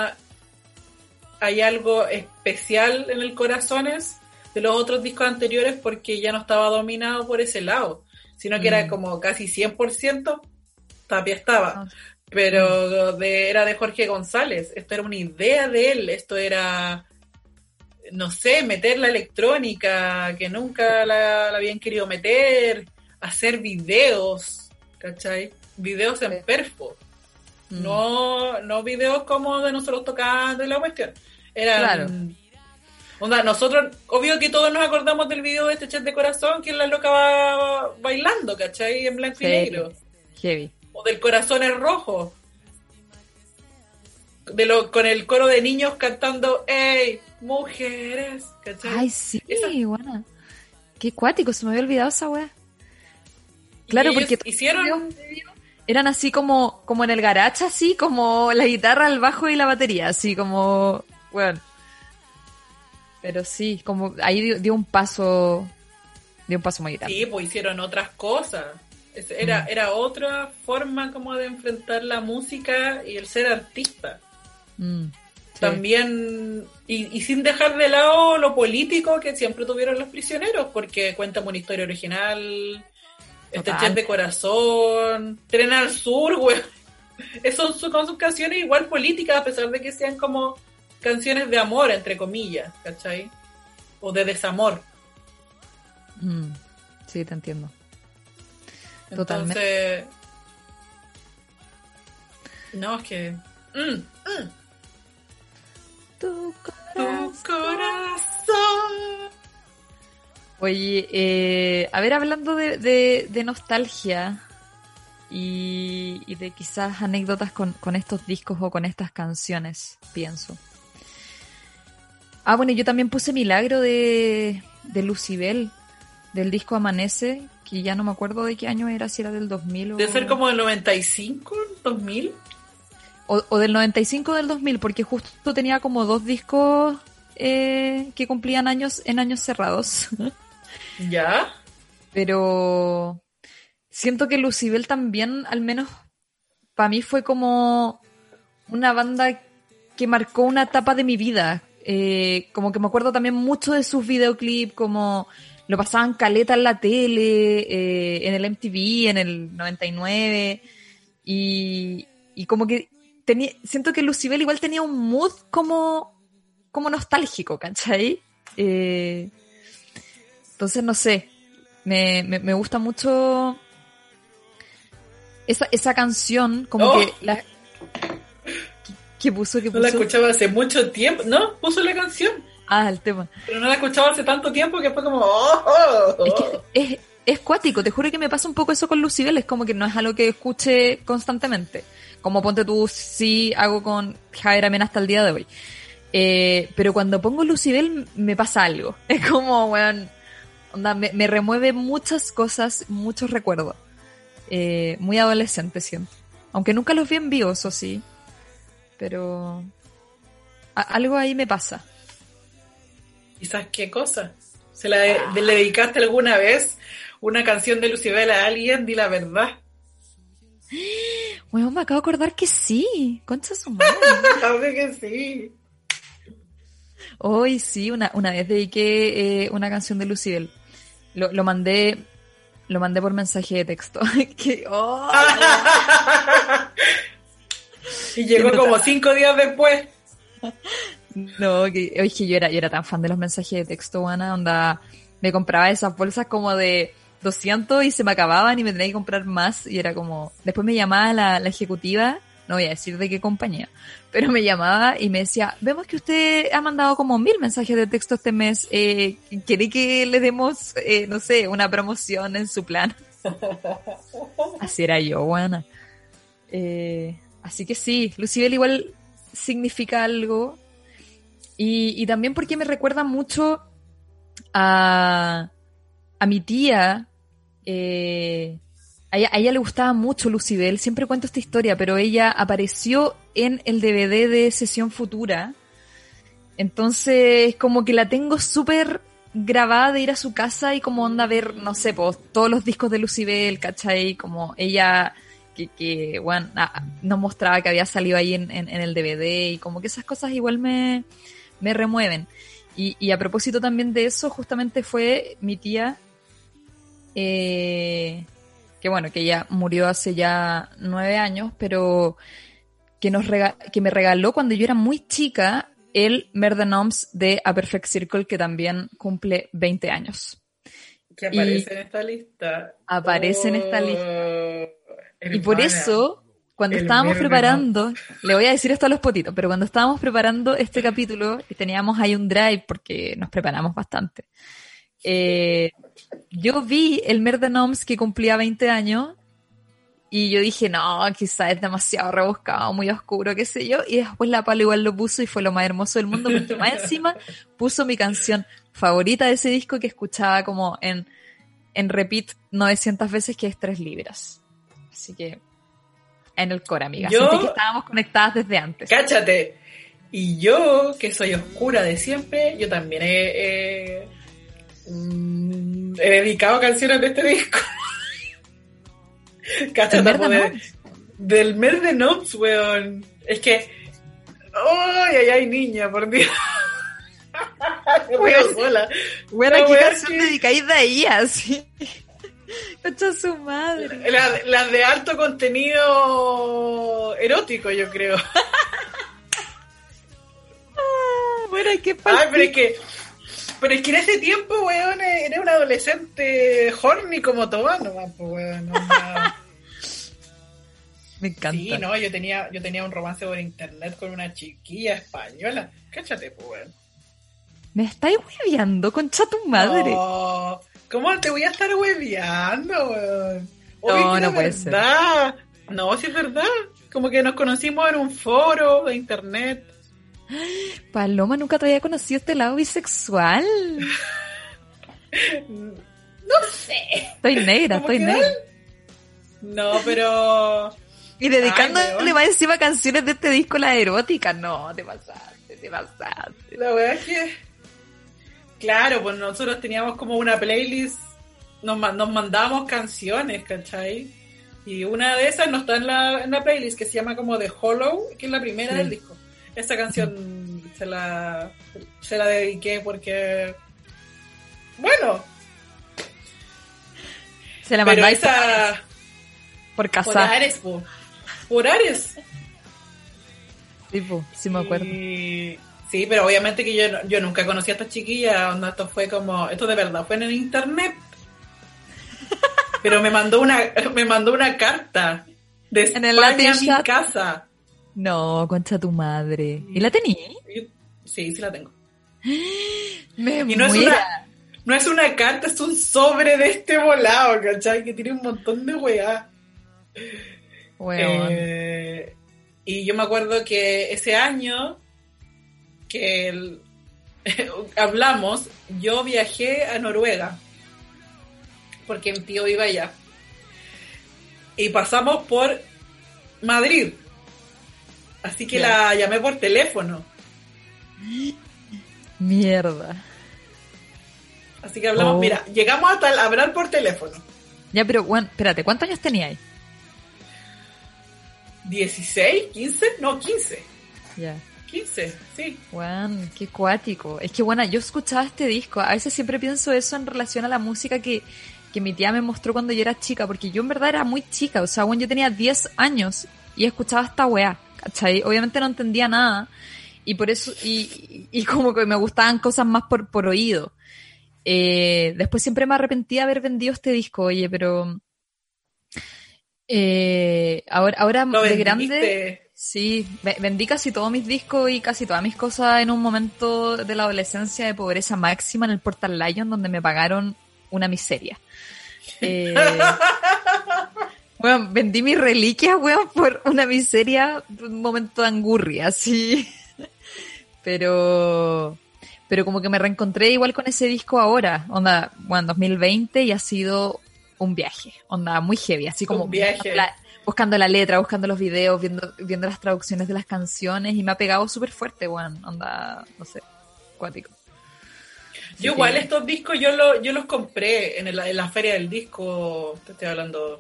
S2: algo especial en el Corazones de los otros discos anteriores porque ya no estaba dominado por ese lado, sino que era como casi 100% Tapia estaba, pero era de Jorge González, esto era una idea de él, esto era, no sé, meter la electrónica que nunca la habían querido meter, hacer videos, ¿cachai? Videos en perfo, no videos como de nosotros tocando y la cuestión, eran...
S3: Claro.
S2: Onda, nosotros, obvio que todos nos acordamos del video de este Chat de Corazón, que la loca va bailando, ¿cachai? En blanco y negro.
S3: Heavy.
S2: O del Corazones Rojo. Con el coro de niños cantando, ¡Ey, mujeres! ¿Cachai?
S3: Ay, sí, buena. Qué cuático, se me había olvidado esa weá. Claro, porque
S2: hicieron...
S3: eran así como en el garage, así como la guitarra, el bajo y la batería, así como... Bueno... Pero sí, como ahí dio un paso muy grande.
S2: Sí, pues hicieron otras cosas. Era otra forma como de enfrentar la música y el ser artista. Sí. También, y sin dejar de lado lo político que siempre tuvieron los prisioneros, porque Cuéntame una historia original, este Chat de Corazón, Tren al Sur, güey. Esos son sus canciones igual políticas, a pesar de que sean como canciones de amor, entre comillas, ¿cachai? O de desamor.
S3: Sí, te entiendo.
S2: Entonces,
S3: Totalmente.
S2: No, es que...
S3: Tu
S2: corazón.
S3: Oye, a ver, hablando de nostalgia y de quizás anécdotas con estos discos o con estas canciones, pienso. Bueno, yo también puse Milagro de Lucibel, del disco Amanece, que ya no me acuerdo de qué año era, si era del 2000 o...
S2: Debe ser como del 95, 2000.
S3: O del 95 o del 2000, porque justo tenía como 2 discos que cumplían años en años cerrados.
S2: ¿Ya?
S3: Pero siento que Lucibel también, al menos para mí, fue como una banda que marcó una etapa de mi vida. Como que me acuerdo también mucho de sus videoclips, como lo pasaban caleta en la tele, en el MTV, en el 99, y como que siento que Lucibel igual tenía un mood como nostálgico, ¿cachai? Entonces, no sé, me gusta mucho esa canción, como que la... ¿Qué puso?
S2: No la escuchaba hace mucho tiempo. No, puso la canción.
S3: El tema.
S2: Pero no la escuchaba hace tanto tiempo que fue como...
S3: Es que es cuático. Te juro que me pasa un poco eso con Lucibel. Es como que no es algo que escuche constantemente. Como ponte tú, sí hago con Javier Amena hasta el día de hoy. Pero cuando pongo Lucibel me pasa algo. Es como, weón... Onda, me remueve muchas cosas, muchos recuerdos. Muy adolescente siento. Aunque nunca los vi en vivo, eso sí. Pero algo ahí me pasa.
S2: ¿Quizás qué cosa? ¿Le dedicaste alguna vez una canción de Lucibel a alguien? Di la verdad.
S3: Bueno, me acabo de acordar que sí. Concha su madre.
S2: Obvio que sí.
S3: Hoy sí, una vez dediqué una canción de Lucibel. Lo mandé por mensaje de texto.
S2: Y llegó como 5 días después.
S3: No, que yo era tan fan de los mensajes de texto, buena onda. Me compraba esas bolsas como de 200 y se me acababan y me tenía que comprar más. Y era como... Después me llamaba la ejecutiva, no voy a decir de qué compañía, pero me llamaba y me decía, vemos que usted ha mandado como 1000 mensajes de texto este mes. ¿Quiere que le demos, no sé, una promoción en su plan? Así era yo, buena. Así que sí, Lucibel igual significa algo. Y también porque me recuerda mucho a mi tía. A ella le gustaba mucho Lucibel. Siempre cuento esta historia, pero ella apareció en el DVD de Sesión Futura. Entonces, como que la tengo súper grabada de ir a su casa y como onda ver, no sé, pues, todos los discos de Lucibel, ¿cachai? Como ella... que bueno, nos mostraba que había salido ahí en el DVD y como que esas cosas igual me remueven. Y a propósito también de eso, justamente fue mi tía, que bueno, que ella murió hace ya 9 años, pero que me regaló cuando yo era muy chica el Merdenons de A Perfect Circle, que también cumple 20 años.
S2: Que aparece en esta lista.
S3: Aparece en esta lista.
S2: Hermana,
S3: y por eso, cuando estábamos preparando, le voy a decir esto a los potitos, pero cuando estábamos preparando este capítulo, y teníamos ahí un drive porque nos preparamos bastante, yo vi el Merdenons que cumplía 20 años y yo dije, no, quizás es demasiado rebuscado, muy oscuro, qué sé yo, y después la Palo igual lo puso y fue lo más hermoso del mundo porque más encima puso mi canción favorita de ese disco que escuchaba como en repeat 900 veces, que es 3 libras. Así que en el core, amiga. Sentí que estábamos conectadas desde antes.
S2: Cáchate. Y yo, que soy oscura de siempre, yo también he dedicado canciones de este disco. Cáchate, del Merdenons, weón. Es que... ¡Ay, niña, por Dios!
S3: Sola. Bueno, ¿qué canción dedicáis de ahí así? Concha su madre.
S2: Las de alto contenido erótico, yo creo.
S3: Bueno, ¿qué pasa?
S2: Ay, pero es que en ese tiempo, weón, era un adolescente horny como todo, nomás, pues, weón.
S3: Me encanta.
S2: Sí, no, yo tenía un romance por internet con una chiquilla española. Cáchate, pues, weón.
S3: ¿Me estáis hueveando, concha tu madre?
S2: No, ¿cómo te voy a estar hueveando, weón?
S3: No puede ser.
S2: No, sí es verdad. Como que nos conocimos en un foro de internet.
S3: Paloma, nunca te había conocido este lado bisexual.
S2: No sé.
S3: Estoy negra.
S2: No, pero...
S3: Y dedicándole más encima canciones de este disco, la erótica. No, te pasaste.
S2: La verdad es que... Claro, pues nosotros teníamos como una playlist, nos mandábamos canciones, ¿cachai? Y una de esas no está en la playlist, que se llama como The Hollow, que es la primera del disco. Esa canción se la dediqué porque... Bueno.
S3: Se la mandáis
S2: por
S3: casa.
S2: Por Ares.
S3: Sí me acuerdo.
S2: Sí, pero obviamente que yo nunca conocí a esta chiquilla, esto de verdad fue en el internet. Pero me mandó una carta de España a mi casa.
S3: No, concha tu madre. ¿Y la tení?
S2: Sí la tengo.
S3: Me
S2: y no es una carta, es un sobre de este volado, ¿cachai? Que tiene un montón de weá. Y yo me acuerdo que ese año que hablamos, yo viajé a Noruega porque mi tío iba allá. Y pasamos por Madrid. Así que
S3: Ya.
S2: la llamé por teléfono.
S3: Mierda.
S2: Así que hablamos,
S3: Oh.
S2: mira, llegamos hasta hablar por teléfono.
S3: Ya, pero, weón, espérate, ¿cuántos años teníais?
S2: 16, 15, no, 15.
S3: Ya.
S2: 15, sí.
S3: Weón, qué cuático. Es que, bueno, yo escuchaba este disco. A veces siempre pienso eso en relación a la música que mi tía me mostró cuando yo era chica, porque yo en verdad era muy chica. O sea, bueno, yo tenía 10 años y escuchaba esta weá, ¿cachai? Obviamente no entendía nada. Y por eso, y como que me gustaban cosas más por oído. Después siempre me arrepentí de haber vendido este disco, oye, pero ahora
S2: Lo
S3: de
S2: vendiste.
S3: grande, sí, vendí casi todos mis discos y casi todas mis cosas en un momento de la adolescencia de pobreza máxima en el Portal Lion, donde me pagaron una miseria. Bueno, vendí mis reliquias, weón, por una miseria, un momento de angurria, así. Pero como que me reencontré igual con ese disco ahora, onda, bueno, 2020, y ha sido un viaje, onda, muy heavy, así como
S2: Un viaje.
S3: buscando la letra, buscando los videos, viendo las traducciones de las canciones, y me ha pegado súper fuerte, weón, onda, no sé, cuático. Así
S2: Yo igual
S3: que-
S2: estos discos yo los compré en la feria del disco, te estoy hablando,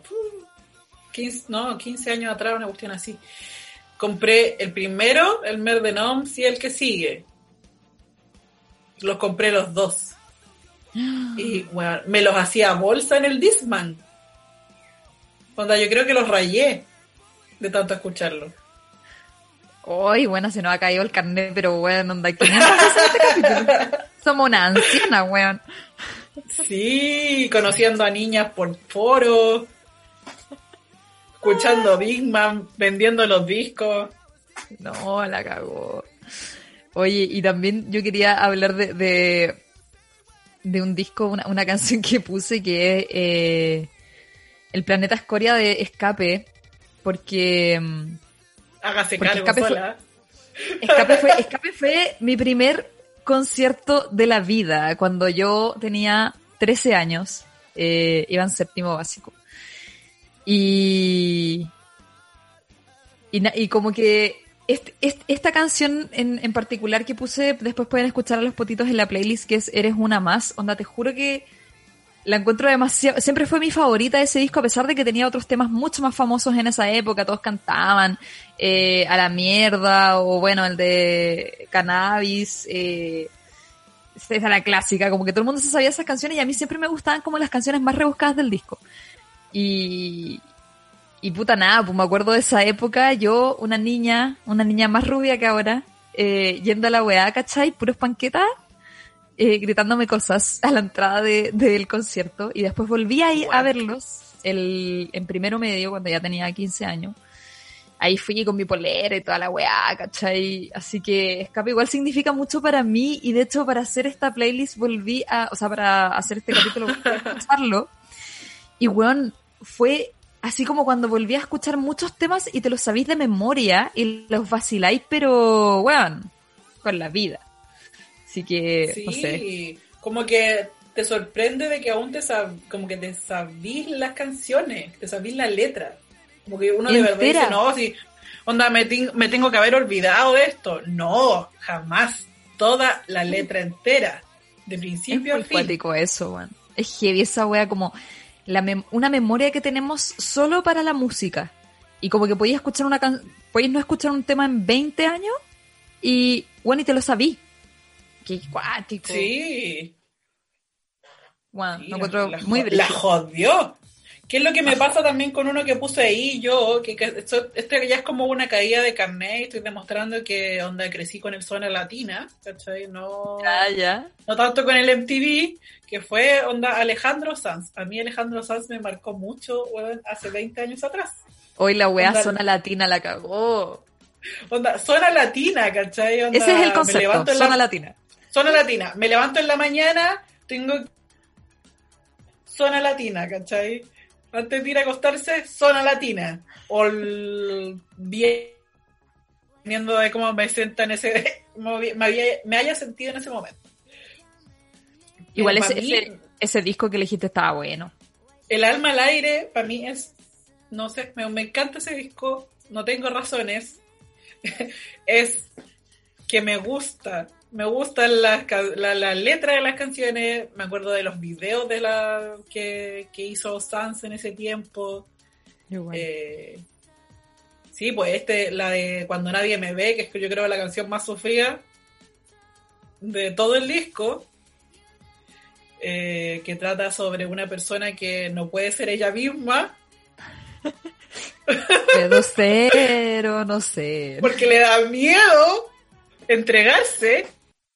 S2: 15 años atrás, una cuestión así. Compré el primero, el Mer de Noms, y el que sigue. Los compré los dos. Y bueno, me los hacía a bolsa en el Discman. Onda, yo creo que los rayé de tanto escucharlo.
S3: Uy, bueno, se nos ha caído el carnet, pero bueno, onda, 500 veces este capítulo. Somos una anciana, weón.
S2: Sí, conociendo a niñas por foro, escuchando Big Man, vendiendo los discos.
S3: No, la cagó. Oye, y también yo quería hablar de un disco, una canción que puse que es El Planeta Escoria de Escape, porque
S2: Hágase
S3: Porque
S2: cargo
S3: Escape
S2: sola.
S3: Escape fue mi primer concierto de la vida, cuando yo tenía 13 años, iba en séptimo básico. Y como que esta canción en particular que puse, después pueden escuchar a los potitos en la playlist, que es Eres una más. Onda, te juro que la encuentro demasiado, siempre fue mi favorita de ese disco, a pesar de que tenía otros temas mucho más famosos en esa época, todos cantaban, A la mierda, o bueno, el de Cannabis, esa es la clásica, como que todo el mundo se sabía esas canciones, y a mí siempre me gustaban como las canciones más rebuscadas del disco. Y puta nada, pues me acuerdo de esa época, yo, una niña más rubia que ahora, yendo a la weá, ¿cachai? Puros panquetas, gritándome cosas a la entrada del concierto, y después volví a ir a verlos en primero medio, cuando ya tenía 15 años. Ahí fui con mi polera y toda la weá, ¿cachai? Así que Escape igual significa mucho para mí, y de hecho para hacer esta playlist para hacer este capítulo volví a escucharlo, y weón, fue así como cuando volví a escuchar muchos temas y te los sabéis de memoria y los vaciláis, pero weón, con la vida. Así que,
S2: Sí,
S3: no sé.
S2: como que te sorprende de que aún como que te sabís las canciones, te sabís la letra. Como que uno de verdad
S3: Entera.
S2: dice, no, si, onda, me tengo que haber olvidado de esto. No, jamás. Toda la letra entera, de
S3: Es
S2: principio a
S3: muy
S2: fin.
S3: cuático eso, weón. Es heavy esa wea, como una memoria que tenemos solo para la música. Y como que podías escuchar podías no escuchar un tema en 20 años y, bueno, y te lo sabí. Qué cuático.
S2: Sí.
S3: Bueno,
S2: Sí,
S3: lo encuentro
S2: la
S3: muy
S2: la
S3: brígido.
S2: jodió. ¿Qué es lo que me pasa también con uno que puse ahí yo? Que esto ya es como una caída de carnet. Estoy demostrando que onda crecí con el Zona Latina, ¿cachai? No,
S3: Ya.
S2: no tanto con el MTV, que fue onda Alejandro Sanz. A mí Alejandro Sanz me marcó mucho, weón, hace 20 años atrás.
S3: Hoy la wea
S2: Onda-
S3: zona latina la cagó.
S2: Onda, Zona Latina, ¿cachai? Onda,
S3: Ese es el
S2: me
S3: concepto,
S2: levanto en
S3: zona latina.
S2: Zona Latina. Me levanto en la mañana, tengo Zona Latina, ¿cachai? Antes de ir a acostarse, Zona Latina. O viendo de cómo me sienta en ese... me haya sentido en ese momento.
S3: Igual
S2: Para mí,
S3: ese disco que elegiste estaba bueno.
S2: El alma al aire, para mí es, no sé, me encanta ese disco, no tengo razones. Es que me gustan la letra de las canciones, me acuerdo de los videos de que hizo Sans en ese tiempo. Sí, pues la de Cuando Nadie Me Ve, que es yo creo la canción más sufrida de todo el disco, que trata sobre una persona que no puede ser ella misma.
S3: Puedo ser o no sé.
S2: Porque le da miedo entregarse.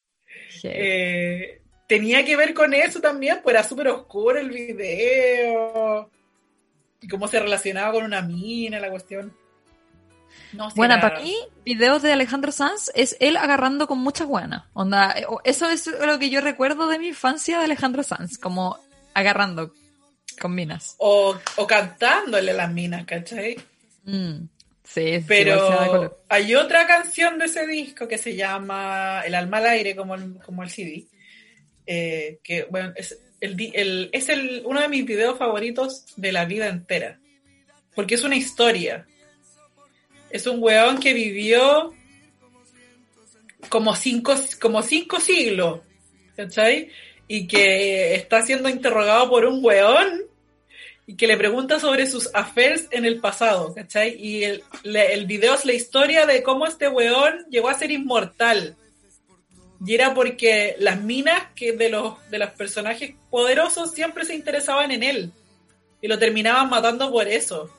S2: Tenía que ver con eso también, pues era súper oscuro el video. Y cómo se relacionaba con una mina, la cuestión. No,
S3: Bueno, para mí, videos de Alejandro Sanz es él agarrando con muchas buenas. Onda, eso es lo que yo recuerdo de mi infancia de Alejandro Sanz, como agarrando con minas.
S2: O cantándole las minas, ¿cachai?
S3: Sí,
S2: pero hay otra canción de ese disco que se llama El alma al aire, como el CD, que bueno, es uno de mis videos favoritos de la vida entera, porque es una historia. Es un weón que vivió como cinco siglos, ¿cachai? Y que está siendo interrogado por un weón y que le pregunta sobre sus affairs en el pasado, ¿cachai? Y el video es la historia de cómo este weón llegó a ser inmortal. Y era porque las minas de los personajes poderosos siempre se interesaban en él. Y lo terminaban matando por eso.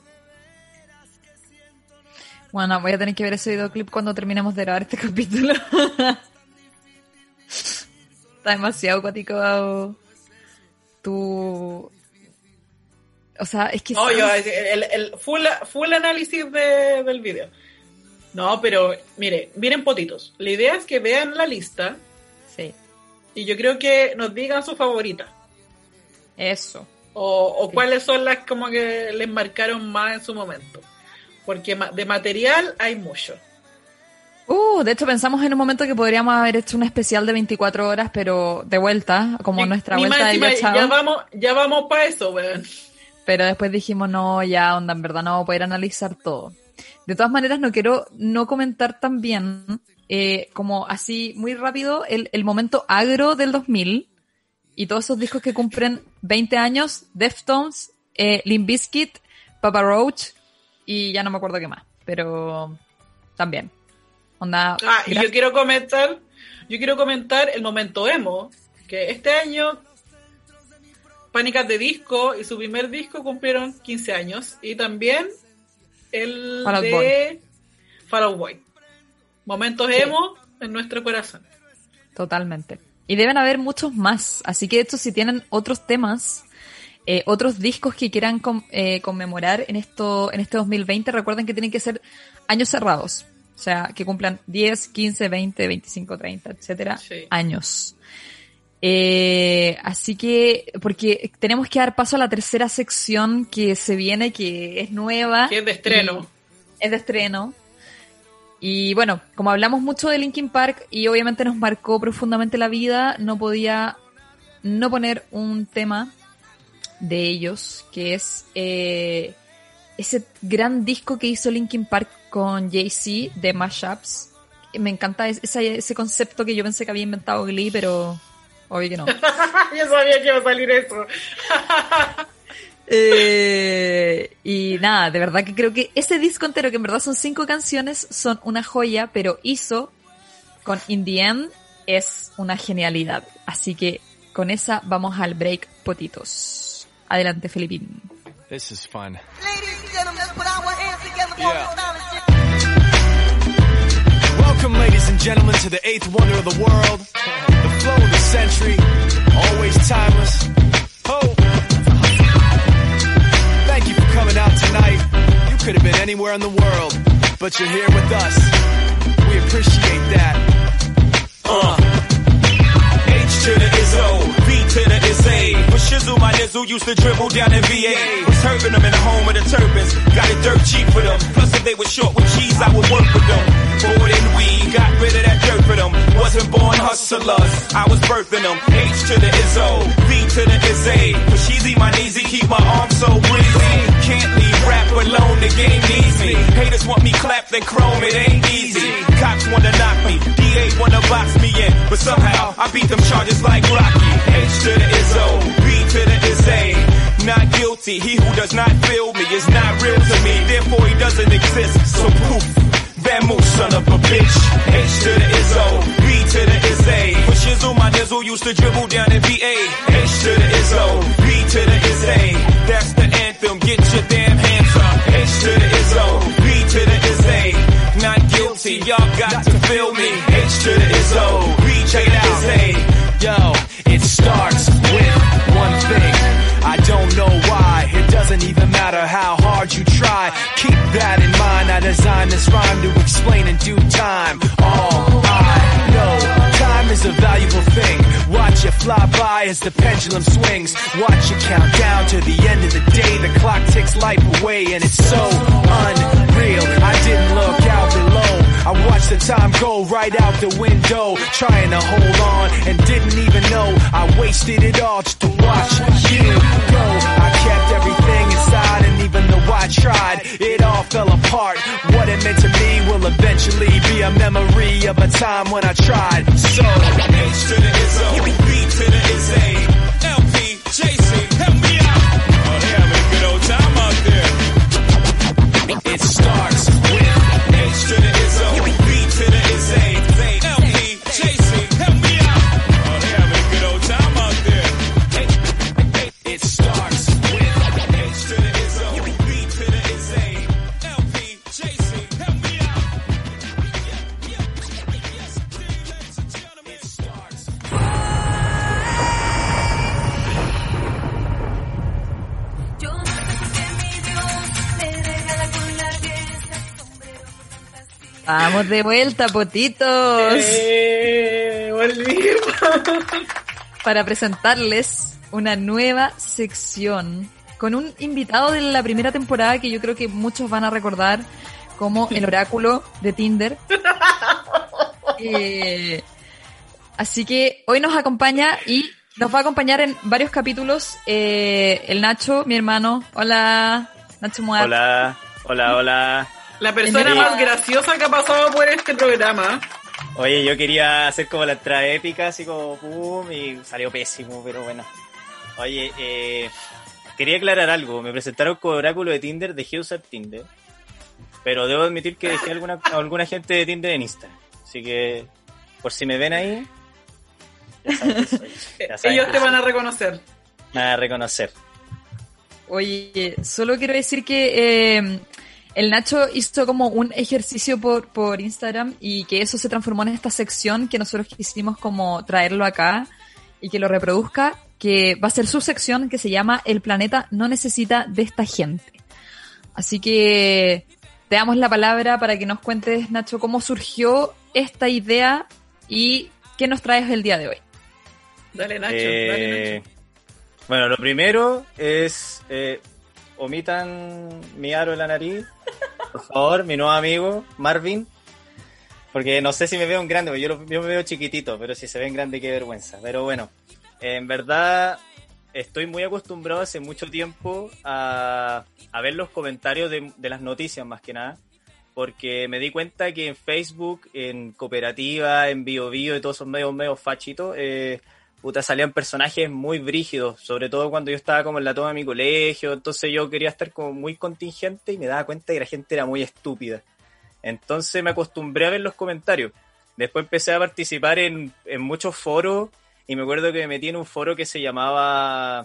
S3: Bueno, voy a tener que ver ese videoclip cuando terminemos de grabar este capítulo. Está demasiado cuático O sea, es que...
S2: No, yo, el full análisis del video. No, pero, miren potitos. La idea es que vean la lista.
S3: Sí.
S2: Y yo creo que nos digan su favorita.
S3: Eso.
S2: O
S3: sí.
S2: Cuáles son las como que les marcaron más en su momento. Porque de material hay mucho.
S3: De hecho pensamos en un momento que podríamos haber hecho un especial de 24 horas, pero de vuelta, como nuestra vuelta de
S2: ya vamos para eso, weón.
S3: Pero después dijimos, no, ya, onda, en verdad no vamos a poder analizar todo. De todas maneras, no quiero no comentar también, como así muy rápido, el momento agro del 2000 y todos esos discos que cumplen 20 años, Deftones, Limp Bizkit, Papa Roach, y ya no me acuerdo qué más, pero también. Onda,
S2: y yo quiero comentar el momento emo, que este año Pánicas de Disco y su primer disco cumplieron 15 años, y también el Fall Out Boy. Momentos emo en nuestro corazón.
S3: Totalmente. Y deben haber muchos más, así que de hecho si tienen otros temas, otros discos que quieran conmemorar en este 2020, recuerden que tienen que ser años cerrados. O sea, que cumplan 10, 15, 20, 25, 30, etcétera, sí. Años. Así que, porque tenemos que dar paso a la tercera sección que se viene, que es nueva.
S2: Que es de estreno.
S3: Es de estreno. Y bueno, como hablamos mucho de Linkin Park y obviamente nos marcó profundamente la vida, no podía no poner un tema de ellos, que es ese gran disco que hizo Linkin Park con Jay-Z de Mashups. Me encanta ese concepto que yo pensé que había inventado Glee, pero obvio que no.
S2: Yo sabía que iba a salir eso.
S3: Y nada, de verdad que creo que ese disco entero, que en verdad son 5 canciones, son una joya, pero hizo con In The End es una genialidad. Así que con esa vamos al break, potitos. Adelante, Felipín.
S6: This is fun.
S7: Ladies and gentlemen, let's put our hands together for
S6: Yeah.
S7: Welcome,
S6: ladies and gentlemen, to the 8th wonder of the world. The flow of the century, always timeless. Oh! Thank you for coming out tonight. You could have been anywhere in the world, but you're here with us. We appreciate that.
S8: H to the Izzo, V to the Izzy. With Shizzle, my nizzle used to dribble down in VA. Was serving them in the home of the turbans. Got it dirt cheap for them. Plus, if they were short with cheese, I would work with them. More than we got rid of that dirt for them. Wasn't born hustlers, I was birthing them. H to the Izzo, V to the Izzy. But she's my easy, keep my arms so breezy. Can't leave rap alone, the game needs me. Haters want me clapped and chrome, it ain't easy. Cops wanna knock me, DA wanna box me in. But somehow, I beat them charges like Rocky. H to the Izzo, V to the Izzy. Not guilty, he who does not feel me is not real to me. Therefore he doesn't exist, so poof. Vamoose, son of a bitch. H to the Izzo, B to the Izzy. For shizzle, my nizzle used to dribble down in VA. H to the Izzo, B to the Izzy. That's the anthem, get your damn hands up. H to the Izzo, B to the Izzy. Not guilty, y'all got to feel me. H to the Izzo, B to the Izzy.
S6: Yo, it starts with one thing. I don't know why, it doesn't even matter how hard you try. Keep that in mind, I designed this rhyme to explain in due time. All I know, time is a valuable thing. Watch it fly by as the pendulum swings. Watch it count down to the end of the day. The clock ticks life away and it's so unreal. I didn't look out below, I watched the time go right out the window, trying to hold on and didn't even know I wasted it all just to watch you go. I kept everything inside and even though I tried, it all fell apart. What it meant to me will eventually be a memory of a time when I tried. So
S8: H to the Izzo, B to the Izzy. LP, JC, help me out. Oh, they having a good old time out there.
S6: it starts with
S8: H to the Izzo, B to the Izzy. LP, JC, help me out. Oh, they having a good old time out there.
S6: it starts with
S8: H to the Izzo, B to the Izzy. LP, JC, help me out.
S6: it starts.
S1: Yo no sé por qué mi Dios me regala con largueza sombrero con fantasía.
S3: Vamos de vuelta, potitos.
S2: Volvimos.
S3: Para presentarles una nueva sección con un invitado de la primera temporada que yo creo que muchos van a recordar como el oráculo de Tinder. Así que hoy nos acompaña y nos va a acompañar en varios capítulos el Nacho, mi hermano. Hola, Nacho Moat.
S9: Hola.
S2: La persona más graciosa que ha pasado por este programa.
S9: Oye, yo quería hacer como la entrada épica, así como pum, y salió pésimo, pero bueno. Oye, quería aclarar algo. Me presentaron como oráculo de Tinder, dejé de usar Tinder. Pero debo admitir que dejé alguna gente de Tinder en Instagram. Así que, por si me ven ahí, ya saben que soy. Ya saben
S2: Ellos
S9: que
S2: te van a
S9: soy.
S2: reconocer.
S9: Me van a reconocer.
S3: Oye, solo quiero decir que el Nacho hizo como un ejercicio por Instagram y que eso se transformó en esta sección que nosotros quisimos como traerlo acá y que lo reproduzca, que va a ser su sección que se llama El planeta no necesita de esta gente. Así que te damos la palabra para que nos cuentes, Nacho, cómo surgió esta idea y qué nos traes el día de hoy.
S2: Dale, Nacho.
S9: Bueno, lo primero es omitan mi aro en la nariz, por favor, mi nuevo amigo Marvin, porque no sé si me veo en grande, porque yo me veo chiquitito, pero si se ven grande qué vergüenza. Pero bueno, en verdad estoy muy acostumbrado hace mucho tiempo a ver los comentarios de las noticias más que nada, porque me di cuenta que en Facebook, en Cooperativa, en BioBio y todos esos medios fachitos, salían personajes muy brígidos, sobre todo cuando yo estaba como en la toma de mi colegio. Entonces yo quería estar como muy contingente y me daba cuenta que la gente era muy estúpida. Entonces me acostumbré a ver los comentarios. Después empecé a participar en muchos foros y me acuerdo que me metí en un foro que se llamaba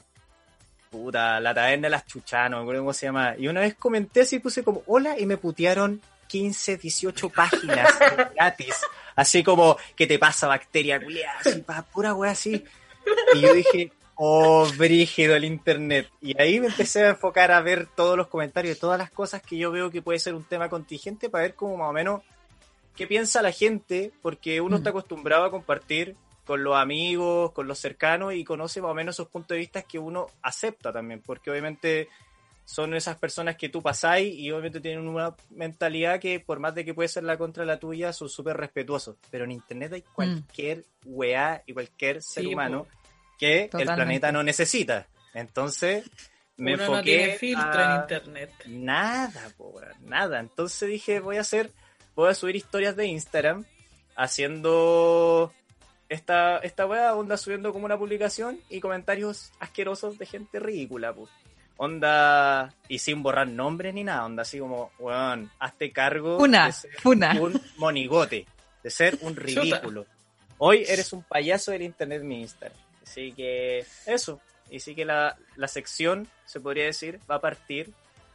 S9: La Taberna de las Chuchanas, no me acuerdo cómo se llama. Y una vez comenté así, puse como hola y me putearon 15, 18 páginas gratis. Así como, ¿qué te pasa, bacteria culiada? Así, pura wea así. Y yo dije, oh, brígido el internet. Y ahí me empecé a enfocar a ver todos los comentarios, todas las cosas que yo veo que puede ser un tema contingente, para ver como más o menos qué piensa la gente, porque uno está acostumbrado a compartir con los amigos, con los cercanos, y conoce más o menos esos puntos de vista que uno acepta también, porque obviamente son esas personas que tú pasáis y obviamente tienen una mentalidad que por más de que puede ser la contra la tuya, son súper respetuosos. Pero en internet hay cualquier weá y cualquier ser humano que
S3: Totalmente.
S9: el planeta no necesita. Entonces me
S2: Uno
S9: enfoqué
S2: no tiene filtro en
S9: a
S2: internet.
S9: nada, po, weón, nada. Entonces dije, voy a subir historias de Instagram haciendo esta weá, onda subiendo como una publicación y comentarios asquerosos de gente ridícula, pues. Onda, y sin borrar nombres ni nada, onda así como, weón, hazte cargo de ser un monigote, de ser un ridículo. Hoy eres un payaso del internet, mi Instagram. Así que eso, y sí que la sección, se podría decir, va a partir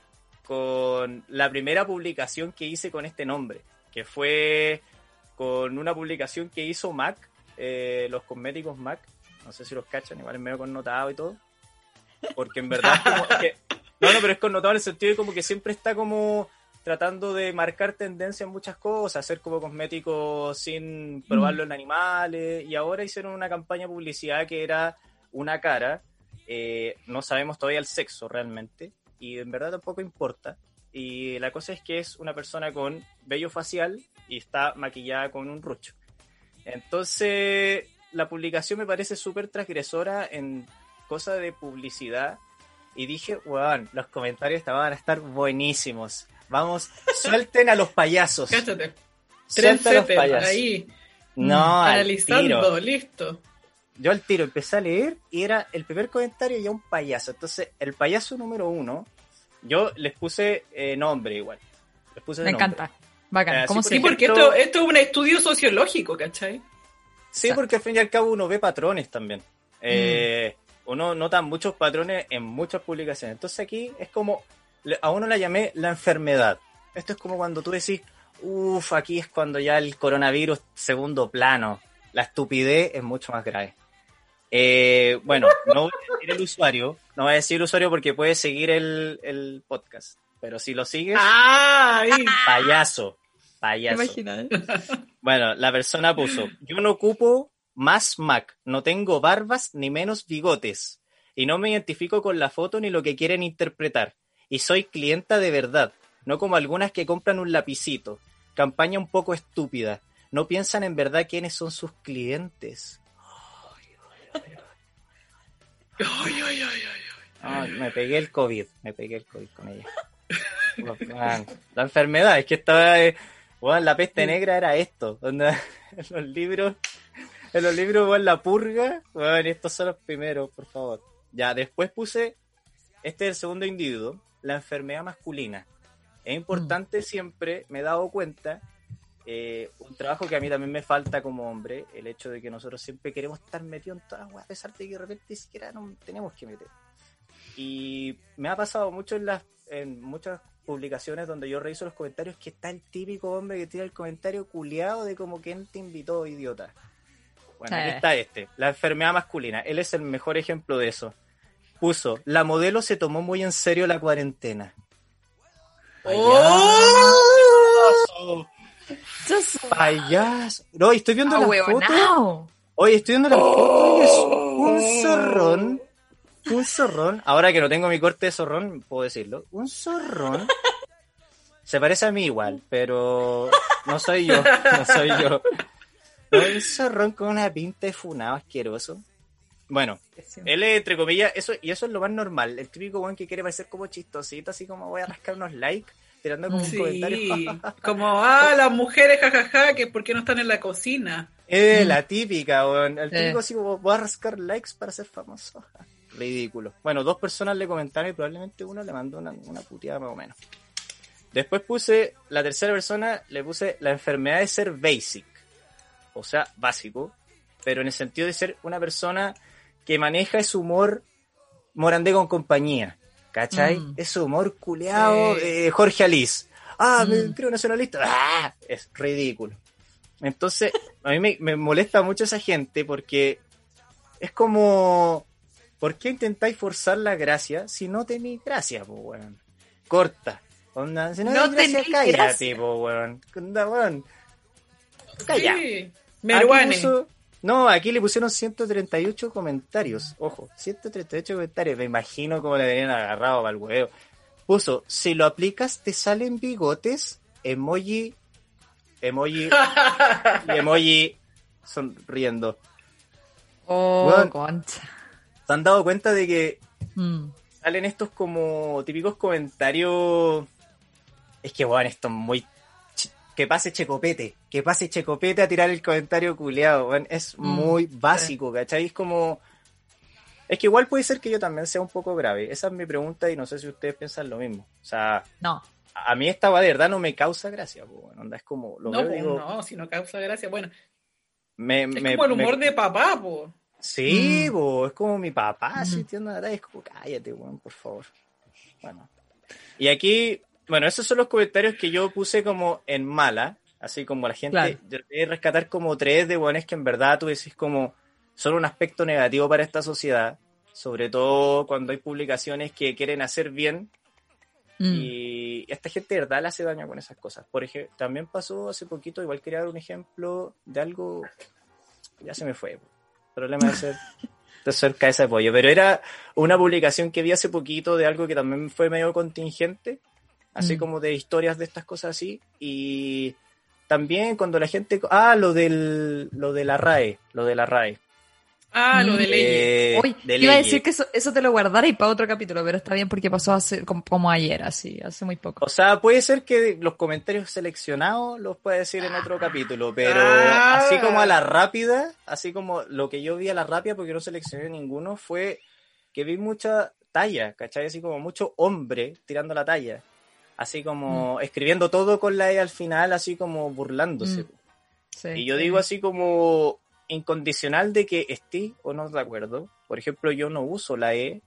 S9: con la primera publicación que hice con este nombre, que fue con una publicación que hizo Mac, los cosméticos Mac, no sé si los cachan, igual es medio connotado y todo, porque en verdad es como que, no, pero es connotado en el sentido de como que siempre está como tratando de marcar tendencia en muchas cosas, hacer como cosméticos sin probarlo en animales, y ahora hicieron una campaña de publicidad que era una cara, no sabemos todavía el sexo realmente, y en verdad tampoco importa, y la cosa es que es una persona con vello facial y está maquillada con un rucho. Entonces la publicación me parece súper transgresora en cosa de publicidad, y dije, weón, los comentarios van a estar buenísimos. Vamos, suelten a los payasos.
S2: Cáchate.
S9: Suelten a los
S2: Trendsetter,
S9: payasos.
S2: ahí.
S9: No, al
S2: Analizando,
S9: tiro.
S2: listo.
S9: Yo al tiro empecé a leer y era el primer comentario ya un payaso. Entonces, el payaso número 1, yo les puse nombre igual. Les puse
S3: Me
S9: nombre.
S3: encanta. Bacán. ¿Cómo
S9: sí,
S3: se
S2: Sí, porque
S9: ejemplo-
S2: esto es un estudio sociológico, ¿cachai?
S9: Sí, porque al fin y al cabo uno ve patrones también. Uno nota muchos patrones en muchas publicaciones. Entonces aquí es como, a uno la llamé la enfermedad. Esto es como cuando tú decís, aquí es cuando ya el coronavirus segundo plano. La estupidez es mucho más grave. Bueno, no voy a decir el usuario, no voy a decir el usuario porque puede seguir el podcast. Pero si lo sigues,
S2: ¡Ay!
S9: payaso.
S3: imagina?
S9: Bueno, la persona puso, yo no ocupo más Mac, no tengo barbas ni menos bigotes, y no me identifico con la foto ni lo que quieren interpretar, y soy clienta de verdad, no como algunas que compran un lapicito. Campaña un poco estúpida, no piensan en verdad quiénes son sus clientes. Ay, me pegué el COVID con ella. Man, la enfermedad, es que estaba... Bueno, la peste negra era esto. Onda, en los libros, bueno, la purga. Bueno, estos son los primeros, por favor. Ya, después puse, este es el segundo individuo, la enfermedad masculina. Es importante siempre, me he dado cuenta, un trabajo que a mí también me falta como hombre, el hecho de que nosotros siempre queremos estar metidos en todas las weas, a pesar de que de repente ni siquiera nos tenemos que meter. Y me ha pasado mucho en muchas publicaciones donde yo reviso los comentarios que está el típico hombre que tira el comentario culiado de como ¿quién te invitó, idiota? Bueno, aquí está la enfermedad masculina. Él es el mejor ejemplo de eso. Puso, la modelo se tomó muy en serio la cuarentena. Payaso. No, estoy viendo la foto. Oye, estoy viendo la foto y es un zorrón. Un zorrón. Ahora que no tengo mi corte de zorrón, puedo decirlo. Un zorrón. Se parece a mí igual, pero no soy yo. No, un zorrón con una pinta de funado asqueroso. Bueno, él es, entre comillas, eso es lo más normal. El típico weón que quiere parecer como chistosito, así como voy a rascar unos likes, tirando como un comentario.
S2: Como, las mujeres, jajaja, que por qué no están en la cocina.
S9: La típica, weón. El típico así como voy a rascar likes para ser famoso. Ridículo. Bueno, 2 personas le comentaron y probablemente uno le mandó una puteada más o menos. Después puse, la tercera persona, le puse la enfermedad de ser basic. O sea, básico. Pero en el sentido de ser una persona que maneja ese humor morandé con compañía. ¿Cachai? Ese humor culeado de Jorge Alice. Me creo nacionalista. Es ridículo. Entonces, a mí me molesta mucho esa gente porque es como... ¿Por qué intentáis forzar la gracia si no tenéis gracia, po, weón? Corta. Onda, si no tenéis gracia, cállate, po, weón. Onda, weón. Calla.
S2: Sí. Meruane.
S9: Aquí le pusieron 138 comentarios. Ojo, 138 comentarios. Me imagino cómo le venían agarrado para el huevo. puso, si lo aplicas te salen bigotes, emoji, y emoji sonriendo.
S3: Oh,
S9: Bueno,
S3: concha.
S9: ¿se han dado cuenta de que
S3: Mm.
S9: salen estos como típicos comentarios? Es que, bueno, esto es muy... Que pase Checopete a tirar el comentario culeado, bueno, es muy básico, ¿cachai? Es como... Es que igual puede ser que yo también sea un poco grave. Esa es mi pregunta y no sé si ustedes piensan lo mismo. O sea,
S3: No.
S9: a mí esta va de verdad no me causa gracia. Bueno, onda, es como, lo
S2: No,
S9: veo y digo,
S2: no, si no causa gracia. Bueno,
S9: me,
S2: es
S9: me-
S2: como el
S9: me-
S2: humor de papá, po.
S9: Sí, po, es como mi papá, así, entiendo, la verdad, es como, cállate, weón, por favor. Bueno. Y aquí, bueno, esos son los comentarios que yo puse como en mala, así como la gente,
S3: Claro.
S9: yo voy a rescatar como 3 de weones que en verdad tú decís como son un aspecto negativo para esta sociedad, sobre todo cuando hay publicaciones que quieren hacer bien. Y esta gente de verdad le hace daño con esas cosas. Por ejemplo, también pasó hace poquito, igual quería dar un ejemplo de algo, ya se me fue, problema de ser cabeza de pollo, pero era una publicación que vi hace poquito de algo que también fue medio contingente, así como de historias de estas cosas así, y también cuando la gente, lo de la RAE,
S2: Ah, lo de leyes.
S3: Uy,
S9: de
S3: iba a
S9: leyes.
S3: decir que eso te lo guardara y para otro capítulo, pero está bien porque pasó hace, como ayer, así, hace muy poco.
S9: O sea, puede ser que los comentarios seleccionados los pueda decir en otro capítulo, pero
S2: Ah.
S9: así como a la rápida, así como lo que yo vi a la rápida, porque no seleccioné ninguno, fue que vi mucha talla, ¿cachai? Así como mucho hombre tirando la talla, así como escribiendo todo con la E al final, así como burlándose.
S3: Sí,
S9: Y yo
S3: sí.
S9: digo así como incondicional de que esté o no de acuerdo. Por ejemplo, yo no uso la E,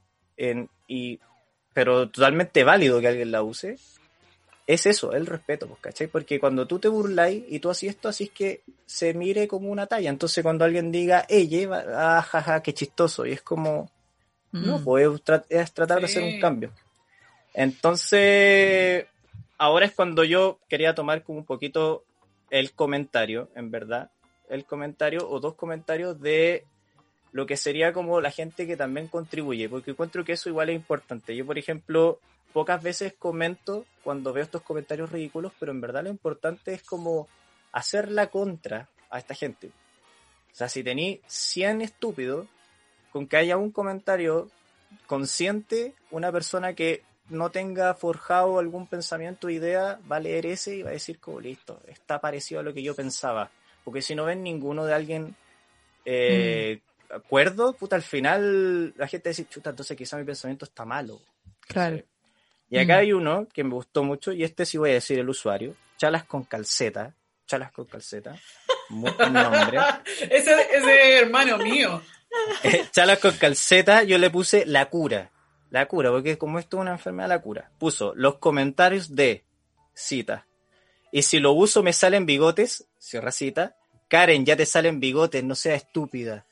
S9: pero totalmente válido que alguien la use. Es eso, el respeto, pues, ¿cachai? Porque cuando tú te burláis y tú así esto, así es que se mire como una talla. Entonces cuando alguien diga, ella, jaja, qué chistoso. Y es como, no, pues es tratar de hacer un cambio. Entonces, ahora es cuando yo quería tomar como un poquito el comentario, en verdad. El comentario o 2 comentarios de lo que sería como la gente que también contribuye, porque encuentro que eso igual es importante. Yo, por ejemplo, pocas veces comento cuando veo estos comentarios ridículos, pero en verdad lo importante es como hacer la contra a esta gente. O sea, si tení 100 estúpidos, con que haya un comentario consciente, una persona que no tenga forjado algún pensamiento o idea, va a leer ese y va a decir como listo, está parecido a lo que yo pensaba. Porque si no ven ninguno de alguien acuerdo, puta, al final la gente dice, chuta, entonces quizá mi pensamiento está malo.
S3: Claro.
S9: Sí. Y acá hay uno que me gustó mucho, y este sí voy a decir el usuario, Chalas con calceta, muy buen nombre.
S2: Ese es hermano mío.
S9: Chalas con calceta, yo le puse la cura, porque como esto es una enfermedad, la cura. Puso los comentarios de cita. Y si lo uso me salen bigotes, cierra cita. Karen, ya te salen bigotes, no seas estúpida.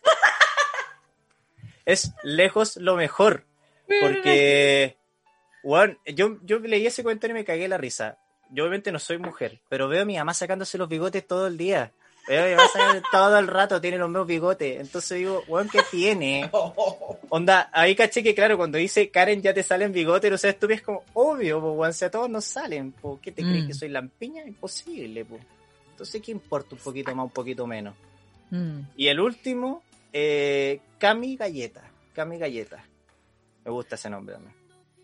S9: Es lejos lo mejor. Porque, bueno, yo leí ese comentario y me cagué la risa. Yo obviamente no soy mujer, pero veo a mi mamá sacándose los bigotes todo el día. Veo a mi mamá sacándose todo el rato, tiene los mismos bigotes. Entonces digo, bueno, ¿qué tiene? Onda, ahí caché que claro, cuando dice Karen ya te salen bigotes, o sea, tú ves como, obvio, pues, bueno, si a todos nos salen, pues, ¿qué te crees que soy lampiña? Imposible, pues. Entonces, ¿qué importa un poquito más, un poquito menos? Y el último, Cami Galleta. Me gusta ese nombre también.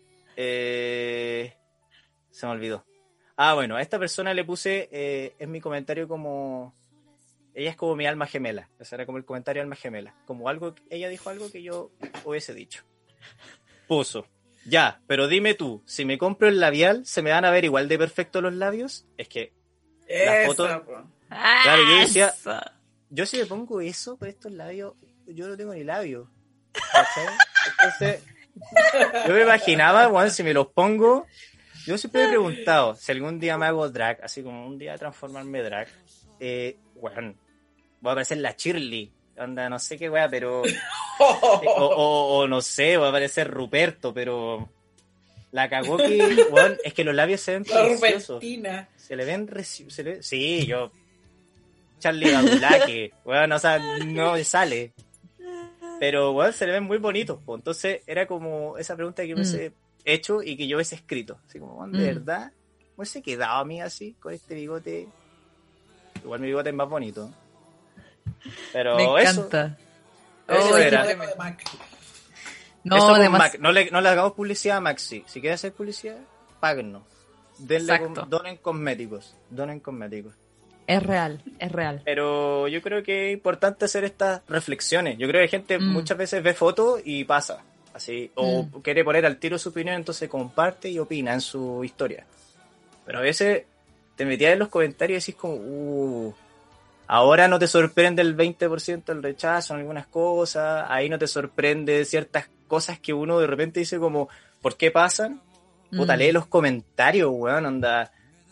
S9: Se me olvidó. Bueno, a esta persona le puse en mi comentario como... Ella es como mi alma gemela. Ese era como el comentario alma gemela. Como algo, ella dijo algo que yo hubiese dicho. Puso, ya, pero dime tú, si me compro el labial, ¿se me van a ver igual de perfecto los labios? Es que la foto... Claro, yo decía, yo si me pongo eso por estos labios, yo no tengo ni labios. ¿Cachai? Entonces, yo me imaginaba, bueno, si me los pongo... Yo siempre me he preguntado, si algún día me hago drag, así como un día transformarme drag, bueno, voy a aparecer la Shirley, onda, no sé qué wea, pero... o no sé, voy a aparecer Ruperto, pero... La cagó que, bueno, es que los labios se ven preciosos. Se le ven... Sí, yo... Charlie Badulaque, bueno, o sea, no sale. Pero, bueno, se le ven muy bonitos, pues. Entonces, era como esa pregunta que yo pensé... hecho y que yo hubiese escrito. Así como, de verdad, me hubiese quedado a mí así, con este bigote. Igual mi bigote es más bonito. Pero
S3: Me encanta.
S9: Eso era.
S3: No,
S9: eso con
S3: además...
S9: Mac. No le hagamos publicidad a Maxi. Si quiere hacer publicidad, páguennos. Donen cosméticos.
S3: Es real.
S9: Pero yo creo que es importante hacer estas reflexiones. Yo creo que gente muchas veces ve fotos y pasa. Así, o quiere poner al tiro su opinión, entonces comparte y opina en su historia. Pero a veces te metías en los comentarios y decís como, ahora no te sorprende el 20% el rechazo en algunas cosas, ahí no te sorprende ciertas cosas que uno de repente dice como, ¿por qué pasan? Puta, lee los comentarios, weón, anda.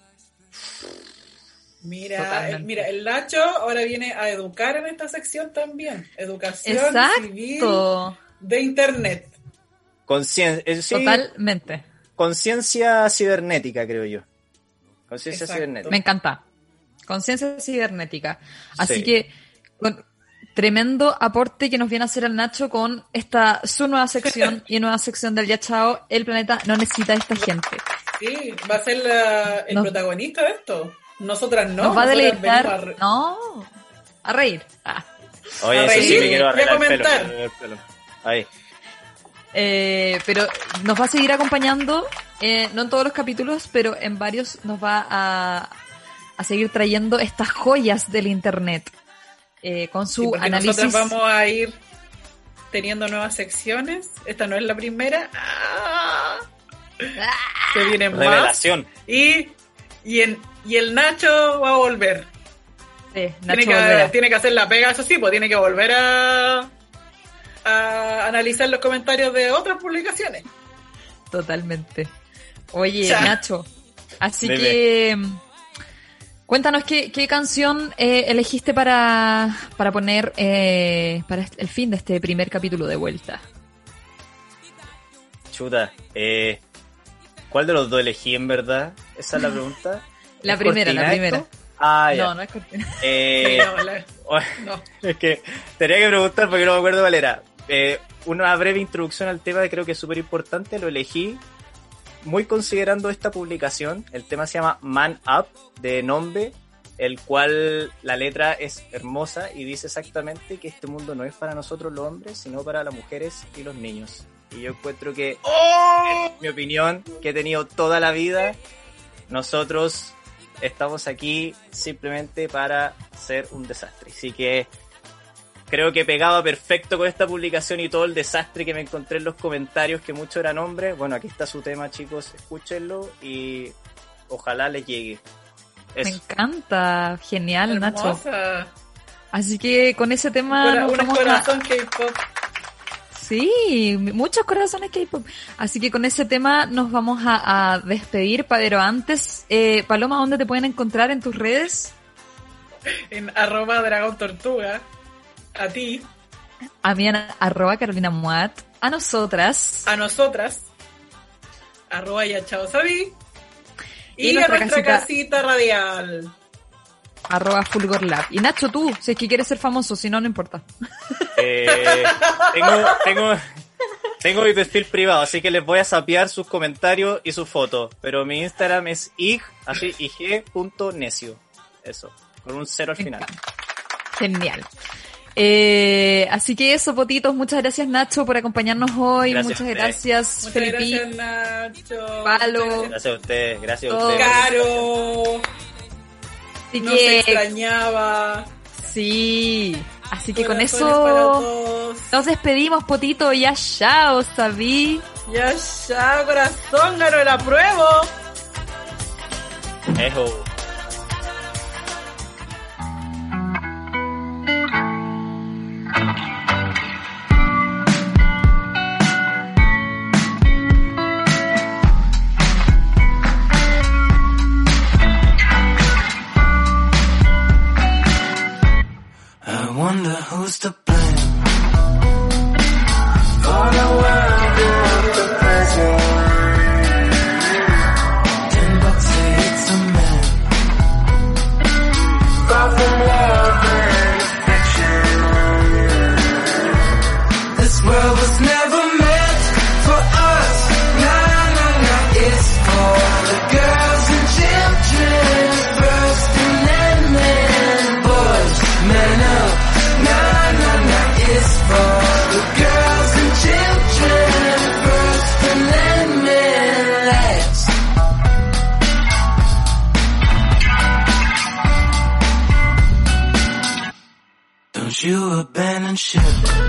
S2: Mira, el Nacho ahora viene a educar en esta sección también. Educación civil de internet.
S9: Sí,
S3: totalmente.
S9: Conciencia cibernética, creo yo. Conciencia cibernética.
S3: Me encanta. Conciencia cibernética. Así que, tremendo aporte que nos viene a hacer el Nacho con su nueva sección y nueva sección del Ya Chao. El planeta no necesita a esta gente.
S2: Sí, va a ser el protagonista de esto. Nosotras no.
S3: Nos va a deleitar. A reír.
S9: Oye,
S2: a
S9: eso
S2: reír,
S9: sí me quiero arreglar
S2: y a comentar.
S9: el pelo. Ahí.
S3: Pero nos va a seguir acompañando, no en todos los capítulos, pero en varios nos va a seguir trayendo estas joyas del internet. Con su análisis.
S2: Nosotros vamos a ir teniendo nuevas secciones. Esta no es la primera. Se vienen más.
S9: Revelación.
S2: Y el Nacho va a volver.
S3: Sí, Nacho
S2: tiene que hacer la pega, eso sí, pues tiene que volver a analizar los comentarios de otras publicaciones.
S3: Totalmente. Oye,
S2: Cha.
S3: Nacho, así que cuéntanos qué canción elegiste para poner para el fin de este primer capítulo de vuelta.
S9: Chuta, ¿cuál de los dos elegí en verdad? Esa es la pregunta.
S3: La primera.
S9: Ya.
S3: No es cortina.
S2: No.
S9: Es que tenía que preguntar porque no me acuerdo cuál era. Una breve introducción al tema que creo que es súper importante. Lo elegí muy considerando esta publicación. El tema se llama Man Up, de Nombre, el cual la letra es hermosa y dice exactamente que este mundo no es para nosotros los hombres, sino para las mujeres y los niños. Y yo encuentro que, en mi opinión, que he tenido toda la vida, nosotros estamos aquí simplemente para ser un desastre. Así que creo que pegaba perfecto con esta publicación y todo el desastre que me encontré en los comentarios, que muchos eran hombres. Bueno, aquí está su tema, chicos, escúchenlo y ojalá les llegue. Eso.
S3: Me encanta, genial,
S2: Hermosa.
S3: Nacho. Así que con ese tema
S2: Un corazón K-pop.
S3: Sí, muchos corazones K-pop. Así que con ese tema nos vamos a despedir, pero antes, Paloma, ¿dónde te pueden encontrar en tus redes?
S2: En @DragonTortuga. A ti.
S3: A mí en @CarolinaMuat. A nosotras.
S2: @YaChaoSabi. Y a
S3: nuestra
S2: nuestra casita radial.
S3: @FulgorLab. Y Nacho, tú, si es que quieres ser famoso, si no, no importa.
S9: Tengo mi perfil privado, así que les voy a sapear sus comentarios y sus fotos. Pero mi Instagram es ig.necio. Eso, con un 0 al final.
S3: Genial. Así que eso, potitos, muchas gracias Nacho por acompañarnos hoy.
S9: Gracias
S3: muchas gracias, Felipe.
S2: Gracias, Nacho.
S3: Palo.
S9: Gracias a ustedes, gracias a
S3: Todo.
S9: ustedes.
S2: Caro.
S3: Así
S2: Nos
S3: que,
S2: extrañaba.
S3: sí. Así que con
S2: Corazones para
S3: eso
S2: todos.
S3: nos despedimos, potito. Ya, chao, sabí.
S2: Ya, corazón, gano el apruebo.
S9: Ejo.
S4: I wonder who's to blame for the world of the present. $10 say it's a man. friendship.